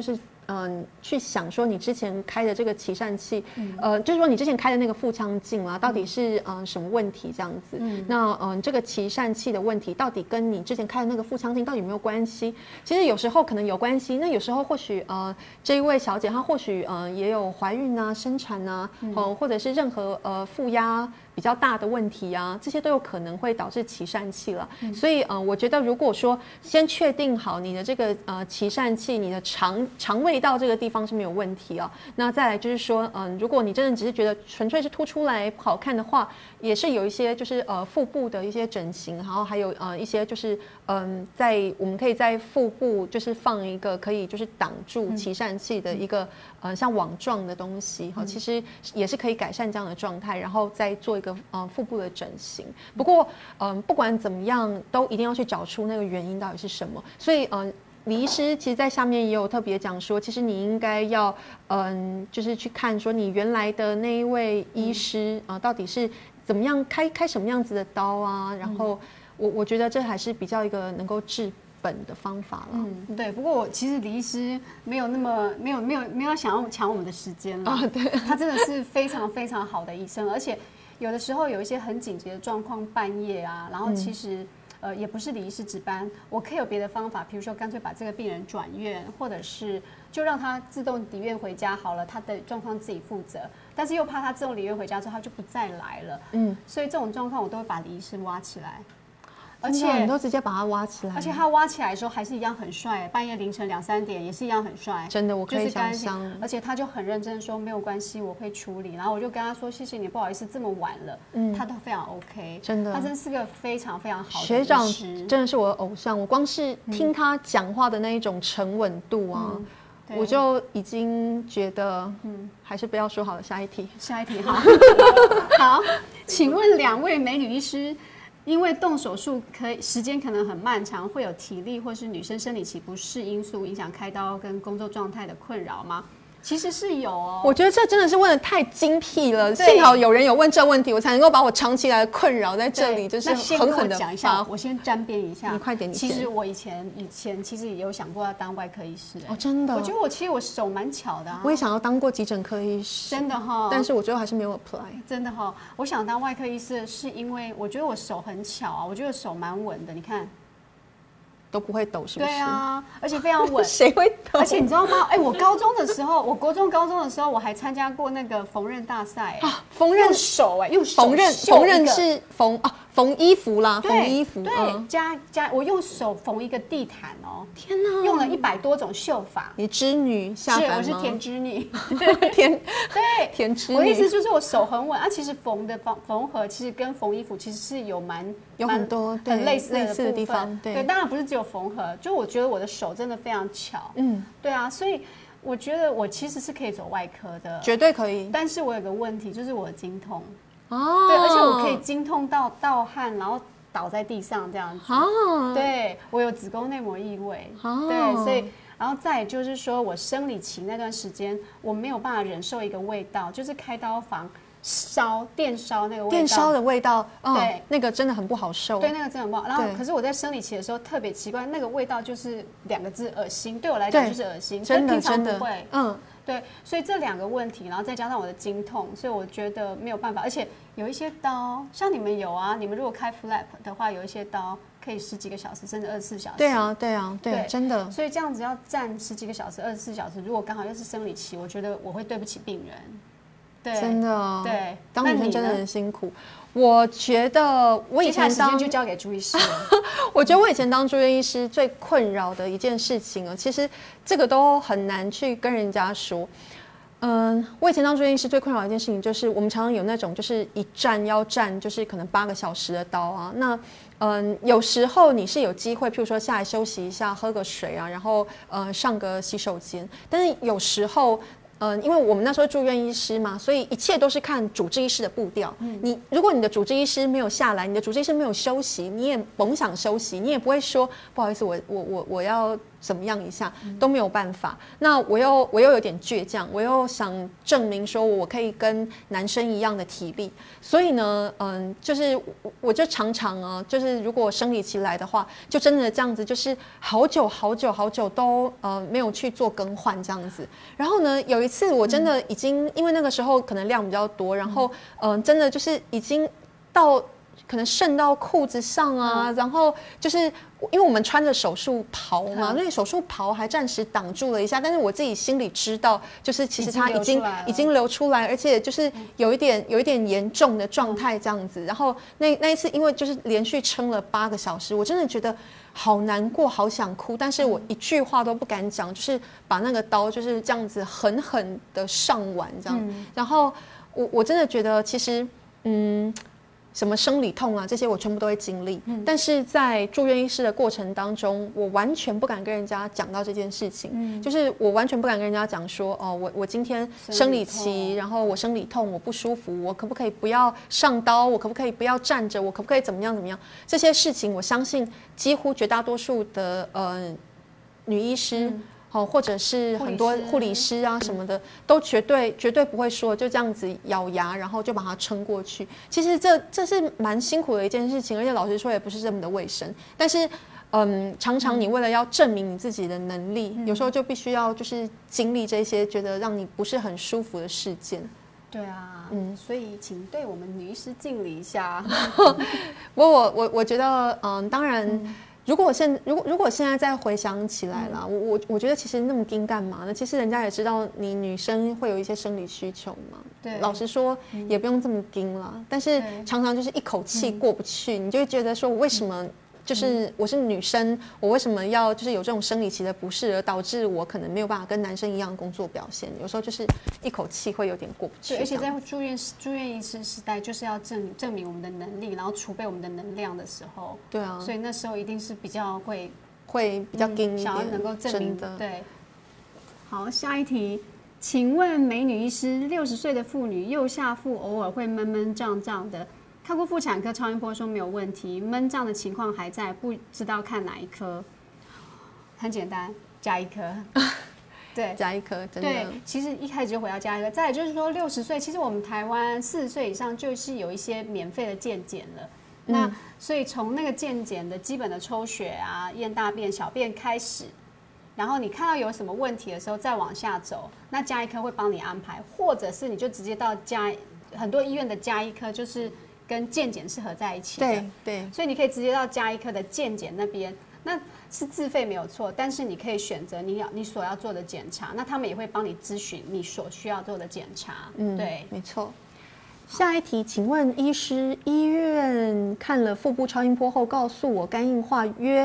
去想说你之前开的这个脐疝气，就是说你之前开的那个腹腔镜啊，到底是什么问题这样子？那这个脐疝气的问题到底跟你之前开的那个腹腔镜到底有没有关系？其实有时候可能有关系，那有时候或许这一位小姐她或许也有怀孕啊、生产啊，或者是任何负压比较大的问题啊，这些都有可能会导致脐疝气了。所以我觉得如果说先确定好你的这个脐疝气，你的肠胃道这个地方是没有问题啊，那再来就是说如果你真的只是觉得纯粹是凸出来不好看的话，也是有一些就是腹部的一些整形，然后还有一些就是我们可以在腹部就是放一个可以就是挡住脐疝气的一个像网状的东西，其实也是可以改善这样的状态，然后再做一个腹部的整形。不过不管怎么样，都一定要去找出那个原因到底是什么。所以李医师其实在下面也有特别讲说，其实你应该要就是去看说你原来的那一位医师到底是怎么样开什么样子的刀啊，然后我觉得这还是比较一个能够治本的方法了。 对。不过其实李医师没有那么没有想要抢我们的时间了对， 他真的是非常非常好的医生，而且有的时候有一些很紧急的状况，半夜啊，然后其实也不是李医师值班，我可以有别的方法，比如说干脆把这个病人转院，或者是就让他自动离院回家好了，他的状况自己负责。但是又怕他自动离院回家之后他就不再来了，所以这种状况我都会把李医师挖起来。而且你都直接把它挖起来， 而且他挖起来的时候还是一样很帅，半夜凌晨2、3点也是一样很帅， 真的我可以想象。 而且他就很认真说没有关系，我会处理。然后我就跟他说谢谢你，不好意思这么晚了，他都非常 OK， 真的， 他真是个非常非常好的学长，真的是我的偶像。我光是听他讲话的那一种沉稳度啊。我就已经觉得，还是不要说好了。下一题好。好，请问2位美女医师，因为动手术时间可能很漫长，会有体力或是女生生理期不适因素影响开刀跟工作状态的困扰吗？其实是有哦， 我觉得这真的是问的太精辟了，幸好有人有问这问题，我才能够把我长期来的困扰在这里就是狠狠的讲一下。我先沾边一下， 你快点。 其实我以前其实也有想过要当外科医师。 真的？ 我觉得其实我手蛮巧的啊。 我也想要当过急诊科医师， 真的哈。 但是我最后还是没有 apply。 真的哈，我想当外科医师是因为我觉得我手很巧啊，我觉得手蛮稳的，你看。 都不会抖，是不是？ 对啊，而且非常稳。 谁会抖？ 而且你知道吗？我高中的时候，我国中、高中的时候，我还参加过那个缝纫大赛。 缝纫手用手缝纫是缝衣服啦，缝衣服。 对，我用手缝一个地毯哦。 天哪！ 用了100多种绣法。 你织女下凡吗？ 我是田织女。 田织女。 我的意思就是我手很稳啊。其实缝合其实跟缝衣服其实是有很多很类似的地方。 对，当然不是只有缝合，就我觉得我的手真的非常巧。对啊，所以我觉得我其实是可以走外科的， 绝对可以。 但是我有个问题，就是我的经痛。对，而且我可以经痛到盗汗，然后倒在地上这样子。对，我有子宫内膜异位。对，所以然后再就是说我生理期那段时间，我没有办法忍受一个味道，就是开刀房电烧那个味道， 电烧的味道，对，那个真的很不好受。 对，那个真的很不好。然后，可是我在生理期的时候特别奇怪，那个味道就是2个字，恶心。对我来讲就是恶心， 真的平常不会。对，所以这2个问题，然后再加上我的经痛，所以我觉得没有办法。而且有一些刀，像你们有啊，你们如果开 flap 的话，有一些刀可以10几个小时，甚至24小时。 对啊，真的。 所以这样子要站10几个小时、24小时，如果刚好又是生理期，我觉得我会对不起病人。对， 真的， 对， 当女生真的很辛苦。我觉得我以前时间就交给朱医师了。 我觉得我以前当住院医师最困扰的一件事情啊，其实这个都很难去跟人家说。我以前当住院医师最困扰的一件事情就是，我们常常有那种就是一站要站就是可能8个小时的刀啊。那有时候你是有机会，譬如说下来休息一下，喝个水啊，然后上个洗手间。但是有时候因为我们那时候住院医师嘛，所以一切都是看主治医师的步调。如果你的主治医师没有下来，你的主治医师没有休息，你也甭想休息，你也不会说不好意思，我要怎么样一下都没有办法。那我又有点倔强，我又想证明说我可以跟男生一样的体力，所以呢，就是我就常常啊，就是如果生理期来的话，就真的这样子，就是好久都没有去做更换这样子。然后呢，有一次我真的已经因为那个时候可能量比较多，然后真的就是已经到可能渗到裤子上啊，然后就是因为我们穿着手术袍嘛，那个手术袍还暂时挡住了一下，但是我自己心里知道，就是其实它已经流出来，而且就是有一点严重的状态这样子。然后那一次，因为就是连续撑了8个小时，我真的觉得好难过，好想哭，但是我一句话都不敢讲，就是把那个刀就是这样子狠狠的上完这样。然后我真的觉得其实什么生理痛啊，这些我全部都会经历。但是在住院医师的过程当中，我完全不敢跟人家讲到这件事情。就是我完全不敢跟人家讲说，我今天生理期，然后我生理痛，我不舒服，我可不可以不要上刀？我可不可以不要站着？我可不可以怎么样？这些事情，我相信几乎绝大多数的女医师。或者是很多护理师啊什么的，都绝对不会说就这样子咬牙，然后就把它撑过去。其实这是蛮辛苦的一件事情，而且老实说也不是这么的卫生。但是，常常你为了要证明你自己的能力，有时候就必须要就是经历这些觉得让你不是很舒服的事件。 对啊，所以请对我们女医师敬礼一下。 不过我觉得，当然。如果现在再回想起来啦，我觉得其实那么硬干嘛呢？其实人家也知道你女生会有一些生理需求嘛。对，老实说也不用这么硬啦。但是常常就是一口气过不去，你就会觉得说我为什么？就是我是女生，我为什么要就是有这种生理期的不适，而导致我可能没有办法跟男生一样工作表现？有时候就是一口气会有点过不去。 而且在住院医师时代，就是要证明我们的能力，然后储备我们的能量的时候， 对啊， 所以那时候一定是比较会比较硬一点， 想要能够证明的。 对。好，下一题，请问美女医师，60岁的妇女右下腹偶尔会闷闷胀胀的。看过妇产科超音波说没有问题，闷胀的情况还在，不知道看哪一科。很简单，加一颗。对， 加一颗，真的。 对，其实一开始就回到加一颗。再来就是说，60岁，其实我们台湾40岁以上就是有一些免费的健检了。那所以从那个健检的基本的抽血啊、验大便、小便开始，然后你看到有什么问题的时候再往下走，那加一科会帮你安排，或者是你就直接到很多医院的加一科就是跟健检是合在一起的。 对， 所以你可以直接到加一科的健检那边，那是自费没有错，但是你可以选择你所要做的检查，那他们也会帮你咨询你所需要做的检查。对， 没错。下一题，请问医师，医院看了腹部超音波后告诉我肝硬化约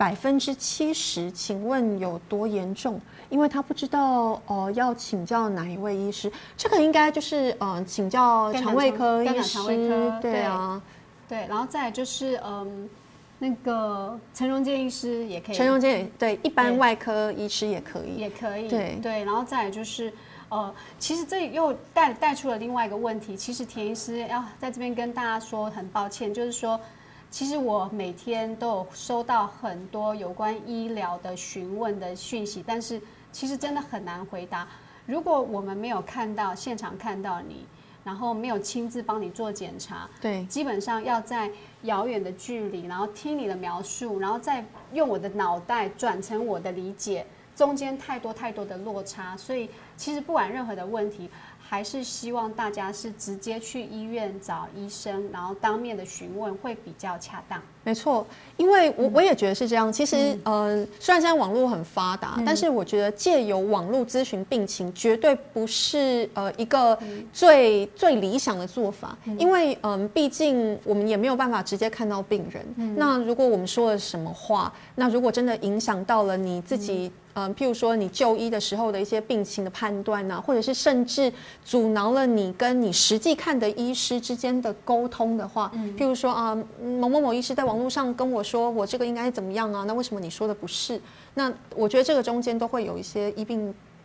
70%，请问有多严重？因为他不知道要请教哪一位医师，这个应该就是请教肠胃科医师。对啊， 对，然后再来就是那个陈荣坚医师也可以， 陈荣坚也对，一般外科医师也可以， 对，然后再来就是其实这又带出了另外一个问题，其实田医师要在这边跟大家说很抱歉，就是说。其实我每天都有收到很多有关医疗的询问的讯息，但是其实真的很难回答。如果我们没有现场看到你，然后没有亲自帮你做检查， 对， 基本上要在遥远的距离，然后听你的描述，然后再用我的脑袋转成我的理解，中间太多的落差，所以其实不管任何的问题。还是希望大家是直接去医院找医生，然后当面的询问会比较恰当。 没错，因为我也觉得是这样。其实虽然现在网络很发达，但是我觉得借由网络咨询病情，绝对不是一个最理想的做法。因为毕竟我们也没有办法直接看到病人。那如果我们说了什么话，那如果真的影响到了你自己。譬如说你就医的时候的一些病情的判断啊，或者是甚至阻挠了你跟你实际看的医师之间的沟通的话，譬如说某某医师在网络上跟我说我这个应该怎么样啊，那为什么你说的不是？那我觉得这个中间都会有一些医病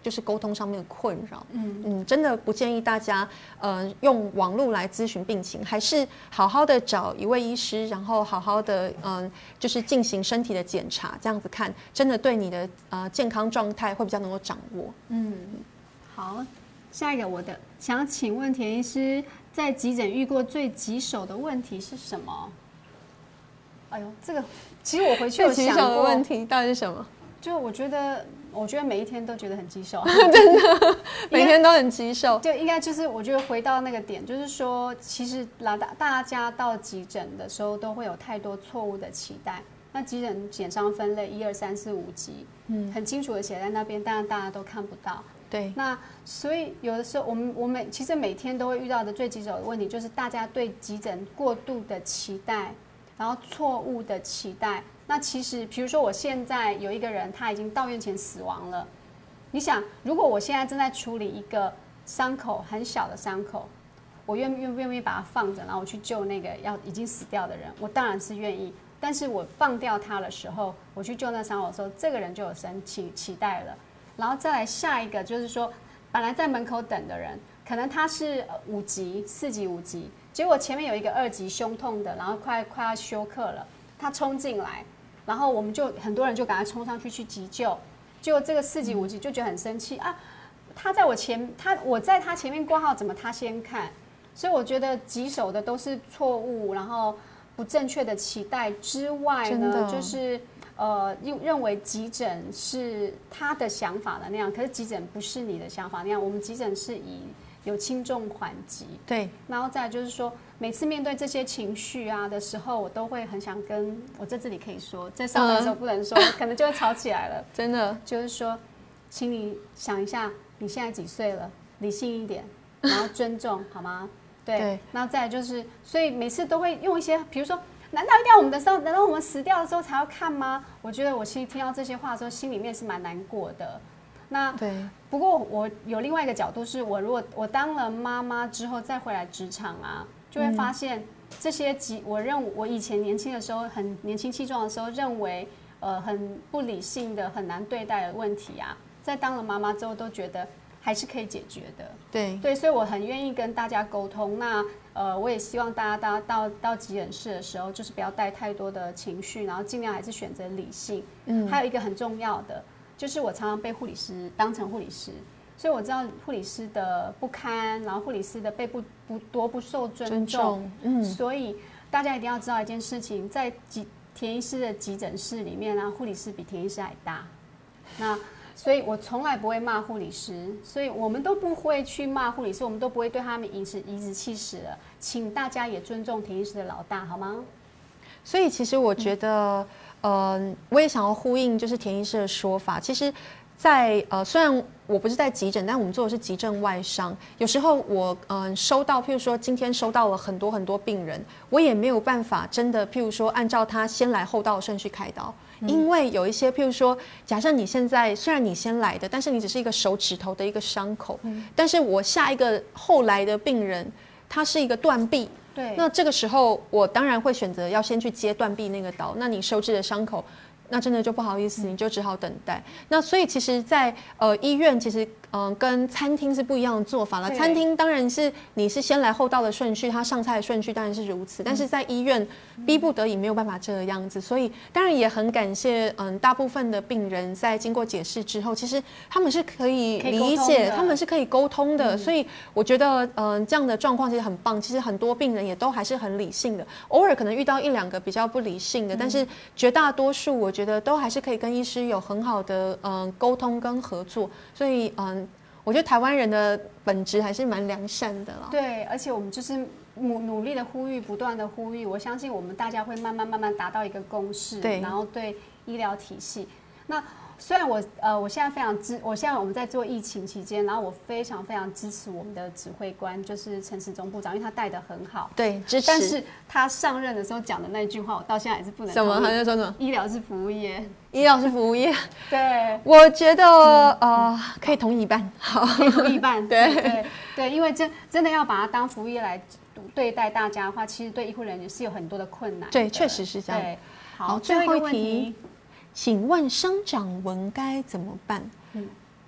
就是沟通上面的困扰。真的不建议大家用网络来咨询病情，还是好好的找一位医师，然后好好的就是进行身体的检查，这样子看，真的对你的健康状态会比较能够掌握。 好，下一个我的想请问田医师，在急诊遇过最棘手的问题是什么？哎呦，这个其实我回去有想过， 最棘手的问题到底是什么？ 就我觉得每一天都觉得很棘手， 真的每天都很棘手。 就应该就是我觉得回到那个点，就是说，其实大家到急诊的时候都会有太多错误的期待。那急诊检伤分类1、2、3、4、5级，很清楚的写在那边，当然大家都看不到。 对， 那所以有的时候我们其实每天都会遇到的最棘手的问题，就是大家对急诊过度的期待，然后错误的期待。那其实比如说我现在有一个人他已经到院前死亡了，你想如果我现在正在处理一个伤口很小的伤口，我愿不愿意把它放着，然后我去救那个已经死掉的人？我当然是愿意。但是我放掉他的时候，我去救那伤口的时候，这个人就有期待了。然后再来下一个，就是说，本来在门口等的人，可能他是5级、4级、5级，结果前面有一个2级胸痛的，然后快要休克了，他冲进来，然后我们就很多人就赶快冲上去急救，结果这个4级、5级就觉得很生气啊，我在他前面挂号，怎么他先看？所以我觉得棘手的都是错误，然后不正确的期待之外呢，就是认为急诊是他的想法的那样，可是急诊不是你的想法那样。我们急诊是以有轻重缓急， 对。 然后再来就是说，每次面对这些情绪啊的时候，我都会很想跟我在这里可以说，在上班的时候不能说，可能就会吵起来了。 真的， 就是说，请你想一下，你现在几岁了？理性一点，然后尊重，好吗？对，然后再来就是，所以每次都会用一些，比如说，难道一定要难道我们死掉的时候才要看吗？我觉得我其实听到这些话的时候，心里面是蛮难过的。那不过我有另外一个角度，是如果我当了妈妈之后再回来职场啊，就会发现这些我以前年轻的时候很年轻气壮的时候认为很不理性的很难对待的问题啊，在当了妈妈之后都觉得还是可以解决的。对，所以我很愿意跟大家沟通。那我也希望大家到急诊室的时候，就是不要带太多的情绪，然后尽量还是选择理性。还有一个很重要的，就是我常常被护理师当成护理师，所以我知道护理师的不堪，然后护理师的被多不受尊重。所以大家一定要知道一件事情，在田医师的急诊室里面啊，护理师比田医师还大。那所以我从来不会骂护理师，所以我们都不会去骂护理师，我们都不会对他们颐指气使了。请大家也尊重田医师的老大，好吗？ 所以其实我觉得，我也想要呼应就是田医师的说法。其实在，虽然我不是在急诊，但我们做的是急症外伤。有时候我收到，譬如说今天收到了很多病人，我也没有办法真的，譬如说按照他先来后到的顺序开刀。因为有一些，譬如说，假设你现在虽然你先来的，但是你只是一个手指头的一个伤口，但是我下一个后来的病人，他是一个断臂， 对， 那这个时候我当然会选择要先去接断臂那个刀，那你收治的伤口，那真的就不好意思，你就只好等待。那所以其实在，医院其实跟餐厅是不一样的做法了。餐厅当然是你是先来后到的顺序，它上菜的顺序当然是如此，但是在医院逼不得已没有办法这个样子，所以当然也很感谢大部分的病人在经过解释之后，其实他们是可以理解，他们是可以沟通的，所以我觉得这样的状况其实很棒。其实很多病人也都还是很理性的，偶尔可能遇到1、2个比较不理性的，但是绝大多数我觉得都还是可以跟医师有很好的沟通跟合作，所以我觉得台湾人的本质还是蛮良善的啦。 对，而且我们就是努力的呼吁，不断的呼吁，我相信我们大家会慢慢达到一个共识，然后对医疗体系。那虽然我现在我们在做疫情期间，然后我非常支持我们的指挥官，就是陈时中部长，因为他带得很好， 对，支持。 但是他上任的时候讲的那句话，我到现在还是不能同意。 什么？他就说什么？ 医疗是服务业， 医疗是服务业。 对， 我觉得可以同意一半，好， 可以同意一半。对，因为真的要把它当服务业来对待大家的话，其实对医护人员是有很多的困难的。 对，确实是这样。 对， 好，最后一题。请问生长纹该怎么办？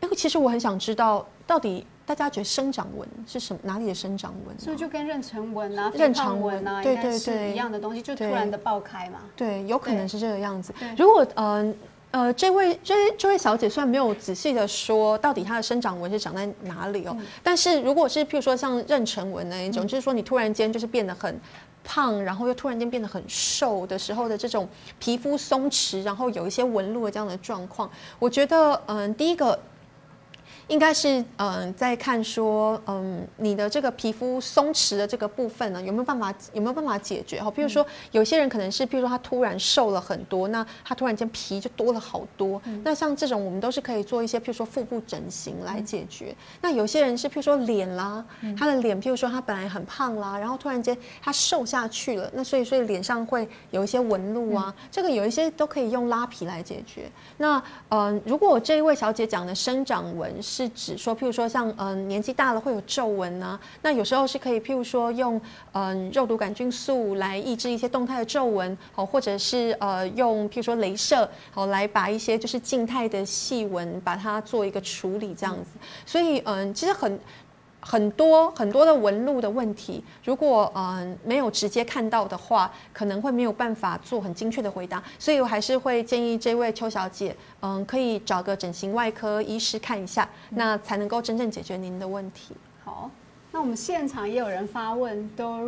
其实我很想知道，到底大家觉得生长纹是什么？哪里的生长纹？ 所以就跟妊娠纹啊、 妊娠纹啊， 对应该是一样的东西，就突然的爆开嘛。 对，有可能是这个样子。如果这位小姐虽然没有仔细的说到底她的生长纹是长在哪里哦，但是如果是譬如说像妊娠纹那一种，就是说你突然间就是变得很胖，然后又突然间变得很瘦的时候的这种皮肤松弛，然后有一些纹路的这样的状况，我觉得第一个应该是在看说你的这个皮肤松弛的这个部分呢有没有办法解决哈？比如说有些人可能是，比如说他突然瘦了很多，那他突然间皮就多了好多，那像这种我们都是可以做一些，譬如说腹部整形来解决。那有些人是譬如说脸啦，他的脸譬如说他本来很胖啦，然后突然间他瘦下去了，那所以脸上会有一些纹路啊，这个有一些都可以用拉皮来解决。那如果这一位小姐讲的生长纹是指说，譬如说像年纪大了会有皱纹啊，那有时候是可以譬如说用肉毒杆菌素来抑制一些动态的皱纹，或者是用譬如说雷射来把一些就是静态的细纹把它做一个处理这样子。所以其实很多的纹路的问题，如果没有直接看到的话，可能会没有办法做很精确的回答，所以我还是会建议这位邱小姐，可以找个整形外科医师看一下，那才能够真正解决您的问题。 好，那我们现场也有人发问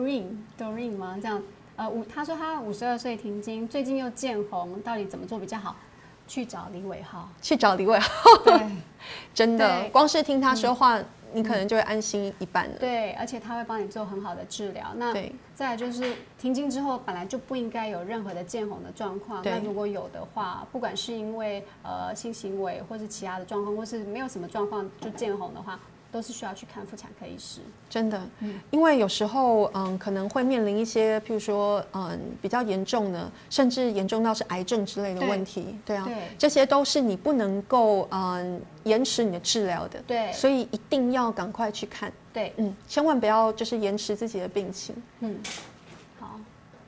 Doreen 吗？这样，他说他52岁停经，最近又见红，到底怎么做比较好？去找李伟浩。 对，真的，光是听他说话。你可能就会安心一半了。 对，而且他会帮你做很好的治疗。那再来就是停经之后，本来就不应该有任何的见红的状况。那如果有的话，不管是因为性行为，或是其他的状况，或是没有什么状况就见红的话，都是需要去看妇产科医师。 真的，因为有时候可能会面临一些，譬如说比较严重的，甚至严重到是癌症之类的问题。对啊，这些都是你不能够延迟你的治疗的。 对， 所以一定要赶快去看。 对， 千万不要就是延迟自己的病情。 好。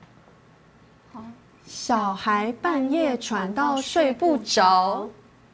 小孩半夜喘到睡不着。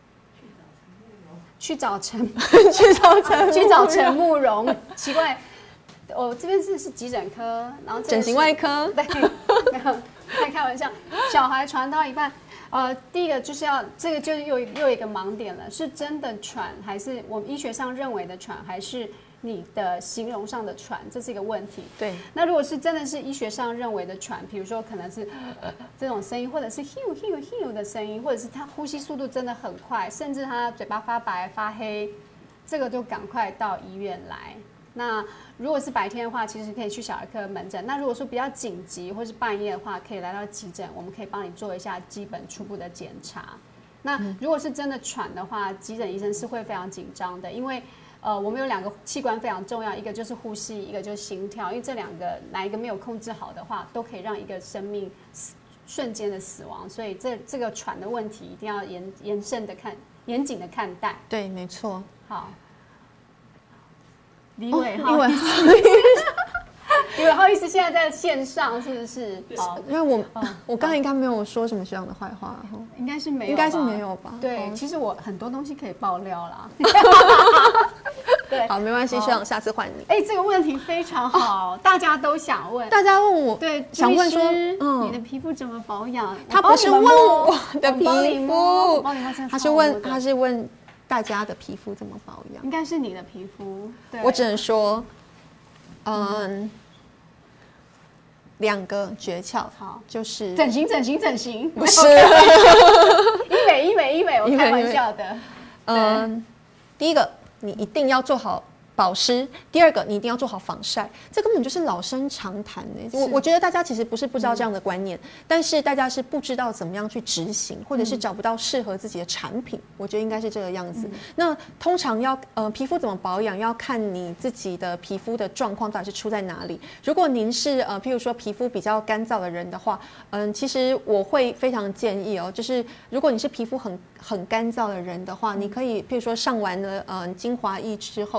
去找陈陈慕容，奇怪，我这边是急诊科，然后整形外科， 对，没有开玩笑。小孩传到一半，第一个就是这个就是又一个盲点了，是真的喘，还是我们医学上认为的喘，还是你的形容上的喘，这是一个问题。 对， 那如果是真的是医学上认为的喘，比如说可能是这种声音，或者是 hiu 的声音，或者是他呼吸速度真的很快，甚至他嘴巴发白发黑，这个就赶快到医院来。那如果是白天的话，其实可以去小儿科门诊。那如果说比较紧急或是半夜的话，可以来到急诊，我们可以帮你做一下基本初步的检查。那如果是真的喘的话，急诊医生是会非常紧张的，因为我们有2个器官非常重要，一个就是呼吸，一个就是心跳，因为这2个哪一个没有控制好的话，都可以让一个生命瞬间的死亡，所以这个喘的问题一定要严谨的看待。 对，没错。 好，李伟浩医师现在在线上是不是？ 因为我刚才应该没有说什么学长的坏话， 应该是没有， 应该是没有吧？ 对，其实我很多东西可以爆料啦。对， 好，没关系，学长，下次换你。 这个问题非常好，大家都想问。 大家问我， 对， 想问说， 你的皮肤怎么保养？ 他不是问我的皮肤，他是问大家的皮肤怎么保养？ 应该是你的皮肤。 我只能说，2个诀窍， 好， 就是整形， 不是医美，我开玩笑的。 第一个，你一定要做好保湿，第2个你一定要做好防晒，这根本就是老生常谈我觉得大家其实不是不知道这样的观念，但是大家是不知道怎么样去执行，或者是找不到适合自己的产品，我觉得应该是这个样子。那通常皮肤怎么保养，要看你自己的皮肤的状况到底是出在哪里。如果您是譬如说皮肤比较干燥的人的话，其实我会非常建议就是如果你是皮肤很干燥的人的话，你可以譬如说上完了精华液之后，然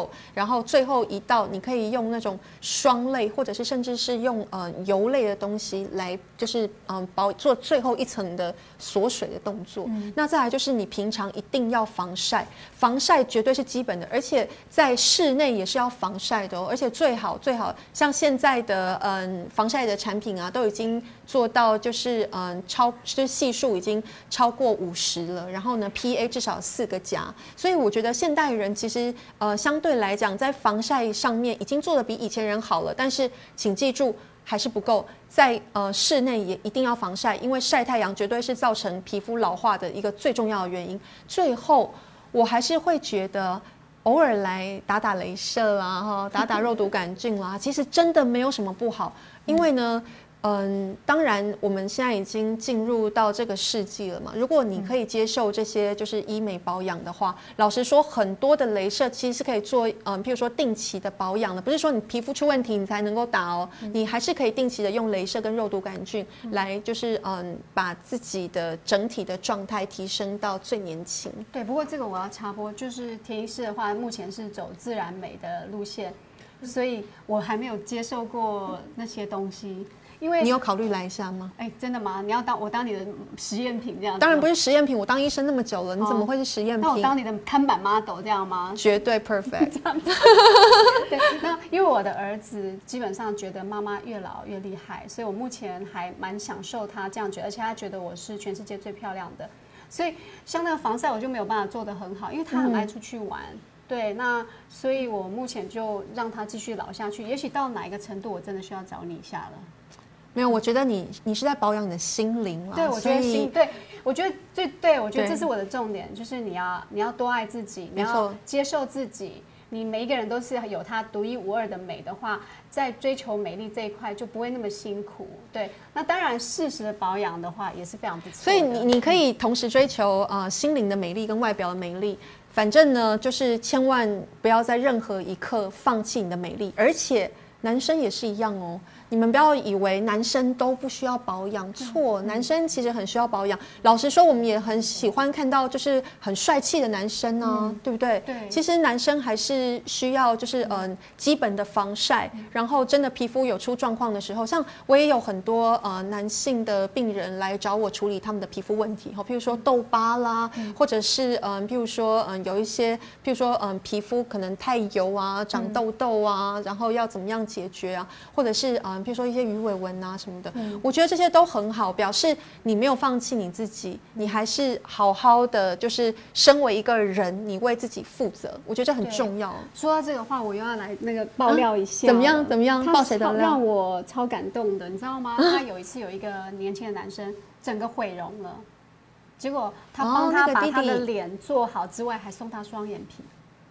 然后最后一道你可以用那种霜类，或者是甚至是用油类的东西来，就是做最后一层的锁水的动作。那再来就是你平常一定要防晒，防晒绝对是基本的，而且在室内也是要防晒的哦。而且最好像现在的防晒的产品啊，都已经做到就是就是系数已经超过50了，然后呢 PA 至少4个加，所以我觉得现代人其实相对来讲在防晒上面已经做得比以前人好了，但是请记住还是不够，在室内也一定要防晒，因为晒太阳绝对是造成皮肤老化的一个最重要的原因。最后我还是会觉得偶尔来打雷射啦，打肉毒杆菌啦，其实真的没有什么不好，因为呢当然我们现在已经进入到这个世纪了嘛，如果你可以接受这些就是医美保养的话，老实说很多的雷射其实是可以做譬如说定期的保养的，不是说你皮肤出问题你才能够打哦，你还是可以定期的用雷射跟肉毒杆菌来就是把自己的整体的状态提升到最年轻。 对，不过这个我要插播，就是田医师的话目前是走自然美的路线，所以我还没有接受过那些东西。因为你有考虑来一下吗？ 真的吗？你要我当你的实验品这样子？ 当然不是实验品，我当医生那么久了，你怎么会是实验品？ 那我当你的看板 model 这样吗？ 绝对 perfect 这样子。对，那因为我的儿子基本上觉得妈妈越老越厉害，所以我目前还蛮享受他这样觉得，而且他觉得我是全世界最漂亮的。所以像那个防晒我就没有办法做得很好，因为他很爱出去玩。对，那所以我目前就让他继续老下去，也许到哪一个程度我真的需要找你一下了。 没有，我觉得你是在保养你的心灵啦。 对，我觉得对，我觉得我觉得这是我的重点，就是你要多爱自己，你要接受自己。你每一个人都是有他独一无二的美的话，在追求美丽这一块就不会那么辛苦。对，那当然适时的保养的话也是非常不错的。 所以你可以同时追求心灵的美丽跟外表的美丽。反正呢，就是千万不要在任何一刻放弃你的美丽，而且男生也是一样哦。你们不要以为男生都不需要保养，错，男生其实很需要保养。老实说，我们也很喜欢看到就是很帅气的男生啊，对不对？ 对。 其实男生还是需要就是基本的防晒，然后真的皮肤有出状况的时候，像我也有很多男性的病人来找我处理他们的皮肤问题，譬如说痘疤啦，或者是譬如说有一些譬如说皮肤可能太油啊，长痘痘啊，然后要怎么样解决啊，或者是比如说一些鱼尾纹啊什么的，我觉得这些都很好，表示你没有放弃你自己，你还是好好的，就是身为一个人，你为自己负责，我觉得这很重要。 说到这个话，我又要来那个爆料一下， 怎么样？爆谁的料？ 让我超感动的，你知道吗？他有一次有一个年轻的男生整个毁容了，结果他帮他把他的脸做好之外，还送他双眼皮。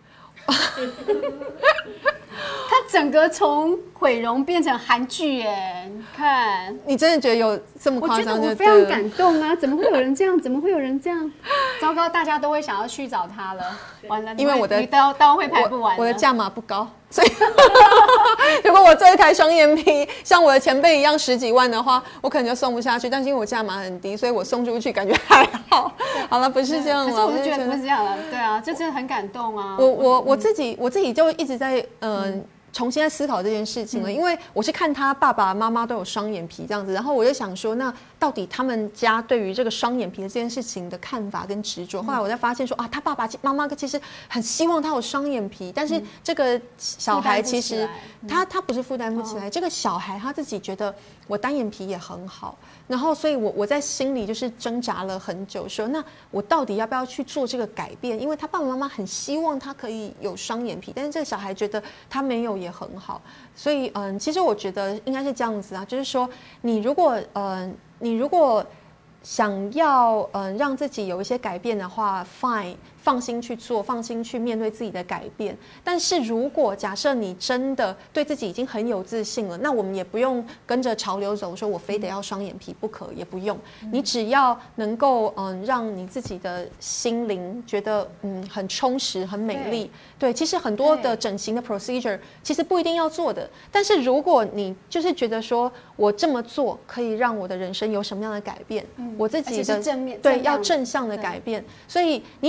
他整个从毁容变成韩剧耶！你看， 你真的觉得有这么夸张？ 我觉得我非常感动啊！怎么会有人这样？怎么会有人这样？糟糕，大家都会想要去找他了。完了， 因为我的你刀会排不完， 我的价码不高，所以如果我做一台双眼皮像我的前辈一样10几万的话，我可能就送不下去。但是因为我价码很低，所以我送出去感觉还好。好了，不是这样了。 可是我是觉得不是这样了，对啊，这真的很感动啊。 我自己就一直在重新在思考这件事情了，因为我是看他爸爸妈妈都有双眼皮这样子，然后我就想说，那到底他们家对于这个双眼皮的这件事情的看法跟执着。后来我才发现说他爸爸妈妈其实很希望他有双眼皮，但是这个小孩其实他不是负担不起来，这个小孩他自己觉得我单眼皮也很好，然后所以我在心里就是挣扎了很久，说那我到底要不要去做这个改变？因为他爸爸妈妈很希望他可以有双眼皮，但是这个小孩觉得他没有也很好，所以其实我觉得应该是这样子啊，就是说你如果想要让自己有一些改变的话 ，fine， 放心去做，放心去面对自己的改变。但是如果假设你真的对自己已经很有自信了，那我们也不用跟着潮流走，说我非得要双眼皮不可，也不用。你只要能够让你自己的心灵觉得很充实、很美丽。对，其实很多的整形的 procedure 其实不一定要做的，但是如果你就是觉得说我这么做可以让我的人生有什么样的改变，我自己的正面对要正向的改变，所以你只要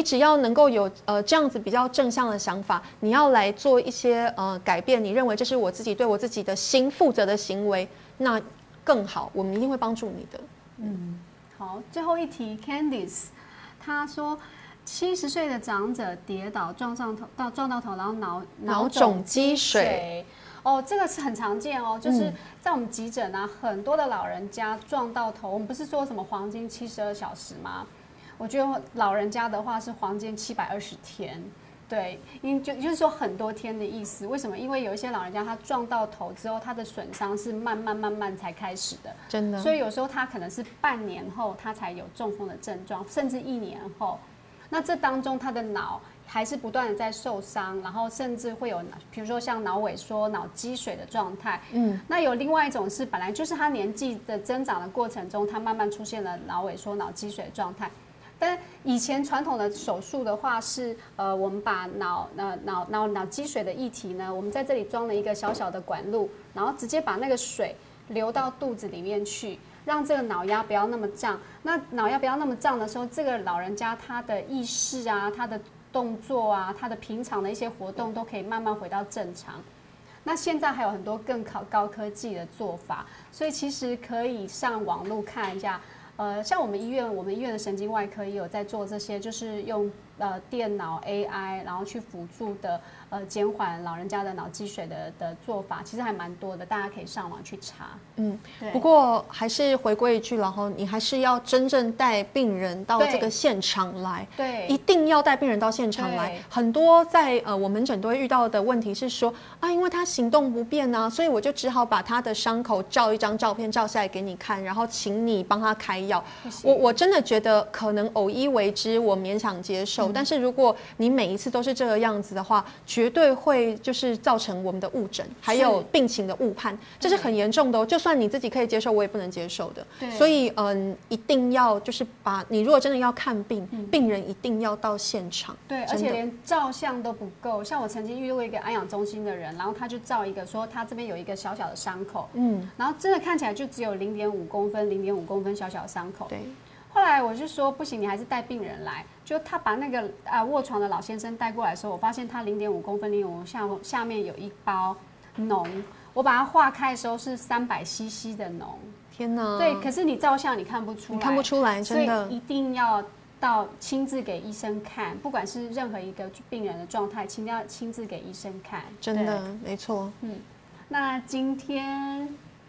能够有这样子比较正向的想法，你要来做一些改变，你认为这是我自己对我自己的心负责的行为，那更好，我们一定会帮助你的。 好，最后一题 ，Candice， 他说70岁的长者跌倒撞到头，然后脑肿积水。哦，这个是很常见哦，就是在我们急诊啊，很多的老人家撞到头，我们不是说什么黄金72小时吗？我觉得老人家的话是黄金720天。对，就是说很多天的意思。为什么？因为有一些老人家他撞到头之后，他的损伤是慢慢才开始的， 真的。 所以有时候他可能是半年后他才有中风的症状，甚至1年后。那这当中他的脑还是不断的在受伤，然后甚至会有比如说像脑萎缩、脑积水的状态。那有另外一种是本来就是他年纪的增长的过程中，他慢慢出现了脑萎缩、脑积水的状态。但以前传统的手术的话是，我们把脑积水的液体呢，我们在这里装了一个小小的管路，然后直接把那个水流到肚子里面去，让这个脑压不要那么胀。那脑压不要那么胀的时候，这个老人家他的意识啊、他的动作啊、他的平常的一些活动都可以慢慢回到正常。那现在还有很多更高科技的做法，所以其实可以上网路看一下。像我们医院的神经外科也有在做这些，就是用电脑 AI 然后去辅助的减缓老人家的脑积水的做法，其实还蛮多的，大家可以上网去查。 不过还是回归一句，然后你还是要真正带病人到这个现场来， 对， 一定要带病人到现场来。很多在我门诊都会遇到的问题是说啊，因为他行动不便啊，所以我就只好把他的伤口照一张照片照下来给你看，然后请你帮他开药。我真的觉得可能偶一为之，我勉强接受。但是如果你每一次都是这个样子的话，绝对会就是造成我们的误诊，还有病情的误判，这是很严重的哦。就算你自己可以接受，我也不能接受的。所以一定要就是把你如果真的要看病，病人一定要到现场。 对，而且连照相都不够。像我曾经遇到一个安养中心的人，然后他就照一个说他这边有一个小小的伤口，然后真的看起来就只有0.5公分小小的伤口。 对。 后来我就说不行，你还是带病人来。就他把那个卧床的老先生带过来的时候，我发现他0.5公分下面有一包脓，我把它化开的时候是300cc 的脓。 天哪！ 对，可是你照相你看不出来， 你看不出来，真的。 所以一定要到亲自给医生看，不管是任何一个病人的状态，请要亲自给医生看。 真的，没错。 那今天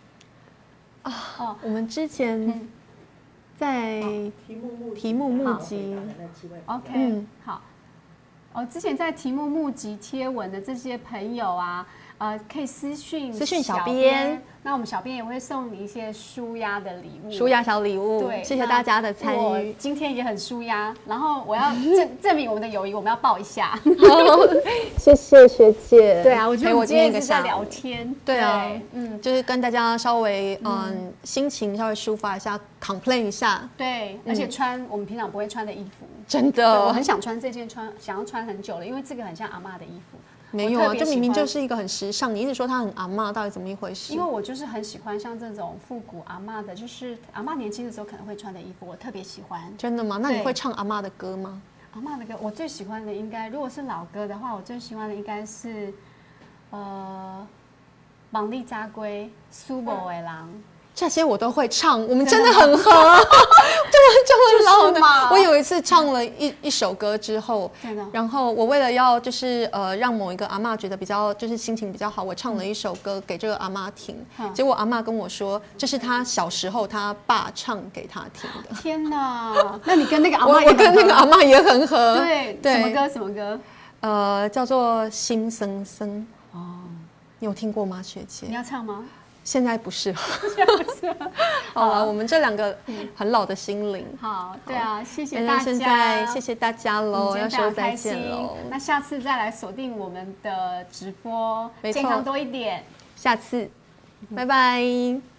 我们之前。在题目募集 ，OK，好。之前在题目募集贴文的这些朋友啊，可以私讯小编， 那我们小编也会送你一些舒压的礼物， 舒压小礼物。对，谢谢大家的参与。 我今天也很舒压，然后我要证明我们的友谊，我们要抱一下。 谢谢学姐。 对啊，我觉得我今天一直在聊天。 对啊，就是跟大家稍微心情稍微抒发一下 ，complain 一下。 对，而且穿我们平常不会穿的衣服， 真的， 我很想穿这件想要穿很久了，因为这个很像阿嬷的衣服。 没有啊，这明明就是一个很时尚。你一直说它很阿嬷，到底怎么一回事？ 因为我就是很喜欢像这种复古阿嬷的，就是阿嬷年轻的时候可能会穿的衣服，我特别喜欢。 真的吗？那你会唱阿嬷的歌吗？ 阿嬷的歌，我最喜欢的应该，如果是老歌的话，我最喜欢的应该是芒利扎龟、苏博维郎。 这些我都会唱，我们真的很合，就很老的。我有一次唱了一首歌之后，然后我为了要就是让某一个阿嬷觉得比较就是心情比较好，我唱了一首歌给这个阿嬷听，结果阿嬷跟我说这是她小时候她爸唱给她听的。 天哪！那你跟那个阿嬷我跟那个阿嬷也很合。 对，什么歌？什么歌？ 叫做《心生生》。哦，你有听过吗，学姐？ 你要唱吗？ 现在不适合。好了，我们这两个很老的心灵。 好，对啊，谢谢大家。 现在谢谢大家喽，要说再见喽。 那下次再来锁定我们的直播，健康多一点。 下次，拜拜。